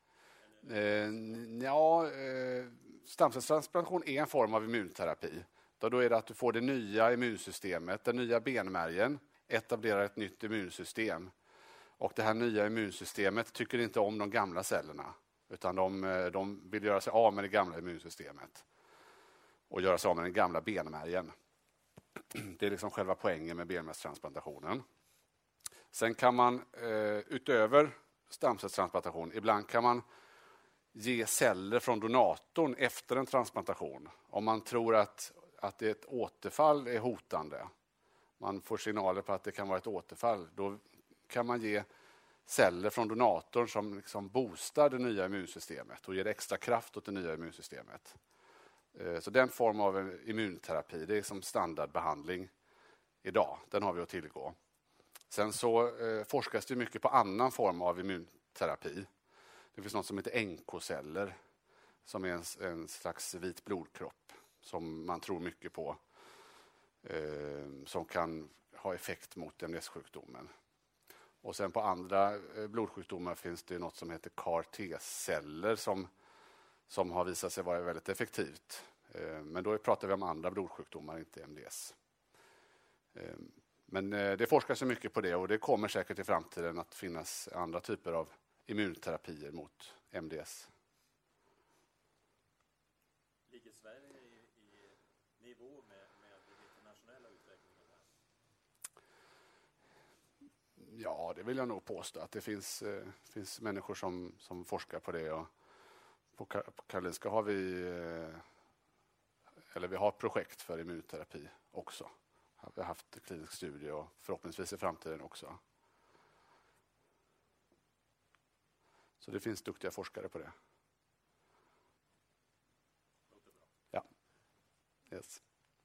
Eh, ja, eh, stamcellstransplantation är en form av immunterapi. Då, då är det att du får det nya immunsystemet, den nya benmärgen, etablerar ett nytt immunsystem. Och det här nya immunsystemet tycker inte om de gamla cellerna, utan de, de vill göra sig av med det gamla immunsystemet och göra sig av med den gamla benmärgen. Det är liksom själva poängen med benmärgstransplantationen. Sen kan man eh, utöver stamcellstransplantation, ibland kan man ge celler från donatorn efter en transplantation. Om man tror att, att ett återfall är hotande, man får signaler på att det kan vara ett återfall, då kan man ge celler från donatorn som liksom boostar det nya immunsystemet och ger extra kraft åt det nya immunsystemet. Så den form av immunterapi, det är som standardbehandling idag. Den har vi att tillgå. Sen så eh, forskas det mycket på annan form av immunterapi. Det finns något som heter N K-celler som är en, en slags vit blodkropp som man tror mycket på. Eh, som kan ha effekt mot M D S-sjukdomen. Och sen på andra eh, blodsjukdomar finns det något som heter C A R T-celler som, som har visat sig vara väldigt effektivt. Eh, men då pratar vi om andra blodsjukdomar, inte M D S. Eh, Men det forskas så mycket på det och det kommer säkert i framtiden att finnas andra typer av immunterapier mot M D S. Ligger Sverige i, i nivå med, med den internationella utvecklingen här? Ja, det vill jag nog påstå att det finns, eh, finns människor som, som forskar på det. Och på, på Karolinska har vi, eh, eller vi har projekt för immunterapi också. Vi har haft klinisk studie och förhoppningsvis i framtiden också. Så det finns duktiga forskare på det. Ja. Yes.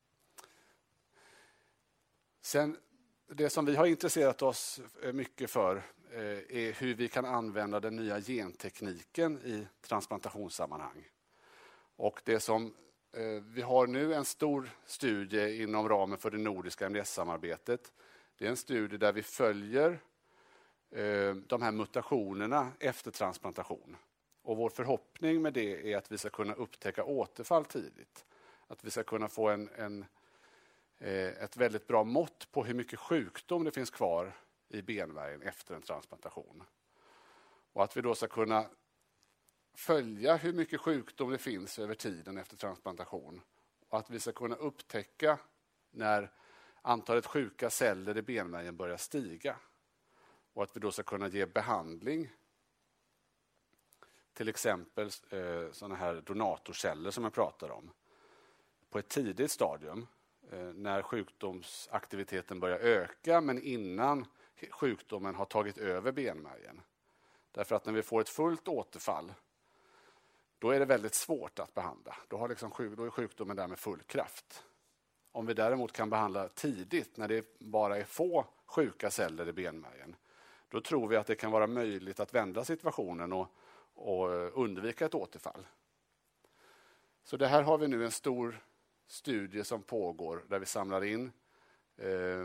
Sen, det som vi har intresserat oss mycket för är hur vi kan använda den nya gentekniken i transplantationssammanhang. Och det som vi har nu en stor studie inom ramen för det nordiska M D S-samarbetet. Det är en studie där vi följer de här mutationerna efter transplantation. Och vår förhoppning med det är att vi ska kunna upptäcka återfall tidigt. Att vi ska kunna få en, en, ett väldigt bra mått på hur mycket sjukdom det finns kvar i benmärgen efter en transplantation. Och att vi då ska kunna följa hur mycket sjukdom det finns över tiden efter transplantation och att vi ska kunna upptäcka när antalet sjuka celler i benmärgen börjar stiga. Och att vi då ska kunna ge behandling. Till exempel eh, sådana här donatorceller som jag pratar om. På ett tidigt stadium eh, när sjukdomsaktiviteten börjar öka men innan sjukdomen har tagit över benmärgen. Därför att när vi får ett fullt återfall då är det väldigt svårt att behandla. Då, har liksom sjuk, då är sjukdomen där med full kraft. Om vi däremot kan behandla tidigt när det bara är få sjuka celler i benmärgen, då tror vi att det kan vara möjligt att vända situationen och, och undvika ett återfall. Så det här har vi nu en stor studie som pågår där vi samlar in eh,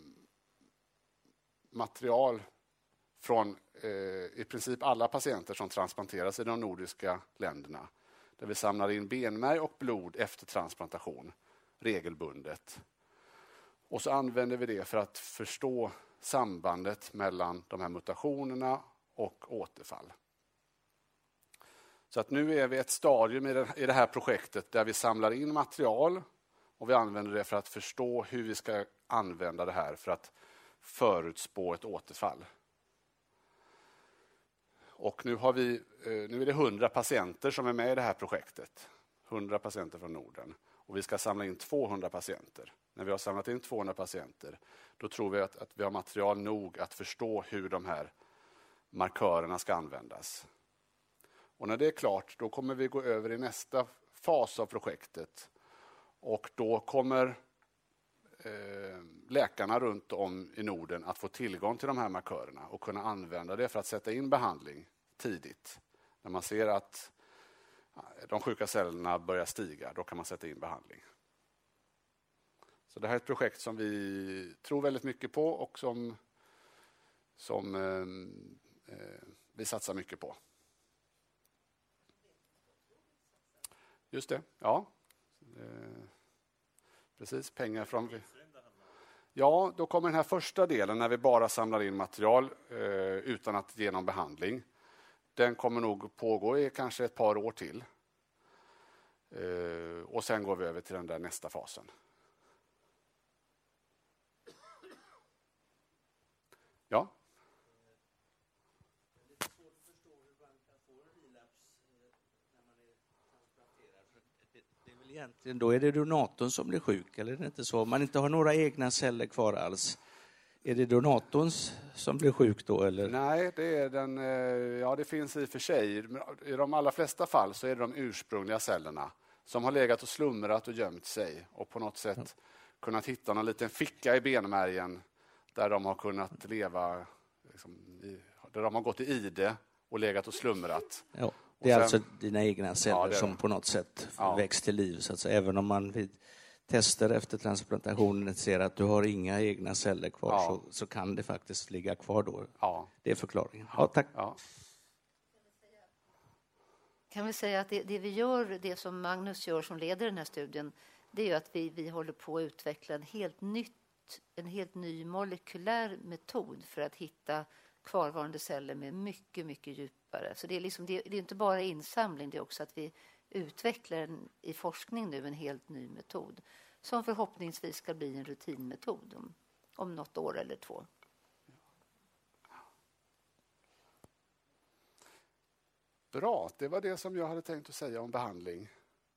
material från eh, i princip alla patienter som transplanteras i de nordiska länderna. Där vi samlar in benmärg och blod efter transplantation regelbundet. Och så använder vi det för att förstå sambandet mellan de här mutationerna och återfall. Så att nu är vi ett stadium i det här projektet där vi samlar in material och vi använder det för att förstå hur vi ska använda det här för att förutspå ett återfall. Och nu, har vi, nu är det hundra patienter som är med i det här projektet. hundra patienter från Norden. Och vi ska samla in tvåhundra patienter. När vi har samlat in tvåhundra patienter, då tror vi att, att vi har material nog att förstå hur de här markörerna ska användas. Och när det är klart, då kommer vi gå över i nästa fas av projektet. Och då kommer eh, läkarna runt om i Norden att få tillgång till de här markörerna och kunna använda det för att sätta in behandling tidigt. När man ser att de sjuka cellerna börjar stiga, då kan man sätta in behandling. Så det här är ett projekt som vi tror väldigt mycket på och som, som eh, eh, vi satsar mycket på. Just det, ja. Eh, precis, pengar från... Ja, då kommer den här första delen när vi bara samlar in material eh, utan att ge någon behandling. Den kommer nog pågå i kanske ett par år till. Eh, och sen går vi över till den där nästa fasen. Ja. Egentligen, då är det donatorn som blir sjuk, eller är det inte så? Om man inte har några egna celler kvar alls, är det donatorn som blir sjuk då? Eller? Nej, det är den, ja, det finns i och för sig. I de allra flesta fall så är det de ursprungliga cellerna som har legat och slumrat och gömt sig och på något sätt ja. kunnat hitta någon liten ficka i benmärgen där de har kunnat leva, liksom, i, där de har gått i ide och legat och slumrat. Ja. Det är sen, alltså dina egna celler ja, som det. på något sätt ja. väcks till liv. Så att säga. Även om man vid tester efter transplantationen ser att du har inga egna celler kvar ja. så, så kan det faktiskt ligga kvar då. Ja. Det är förklaringen. Ja, tack. Ja. Kan vi säga att det, det vi gör, det som Magnus gör som leder den här studien, det är ju att vi, vi håller på att utveckla en helt, nytt, en helt ny molekylär metod för att hitta kvarvarande celler med mycket, mycket djupare. Så det är, liksom, det, det är inte bara insamling, det är också att vi utvecklar en, i forskning nu en helt ny metod som förhoppningsvis ska bli en rutinmetod om, om något år eller två. Bra, det var det som jag hade tänkt att säga om behandling.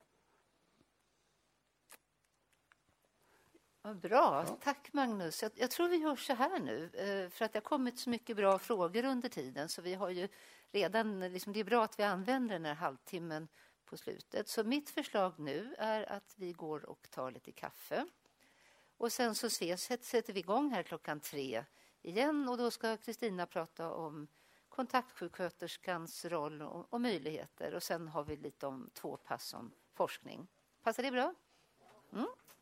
Bra, ja. Tack Magnus. Jag, jag tror vi gör så här nu, för att det har kommit så mycket bra frågor under tiden, så vi har ju redan, liksom, det är bra att vi använder den här halvtimmen på slutet. Så mitt förslag nu är att vi går och tar lite kaffe. Och sen så ses, sätter vi igång här klockan tre igen, och då ska Kristina prata om kontaktsjuksköterskans roll och, och möjligheter. Och sen har vi lite om två pass om forskning. Passar det bra? Mm.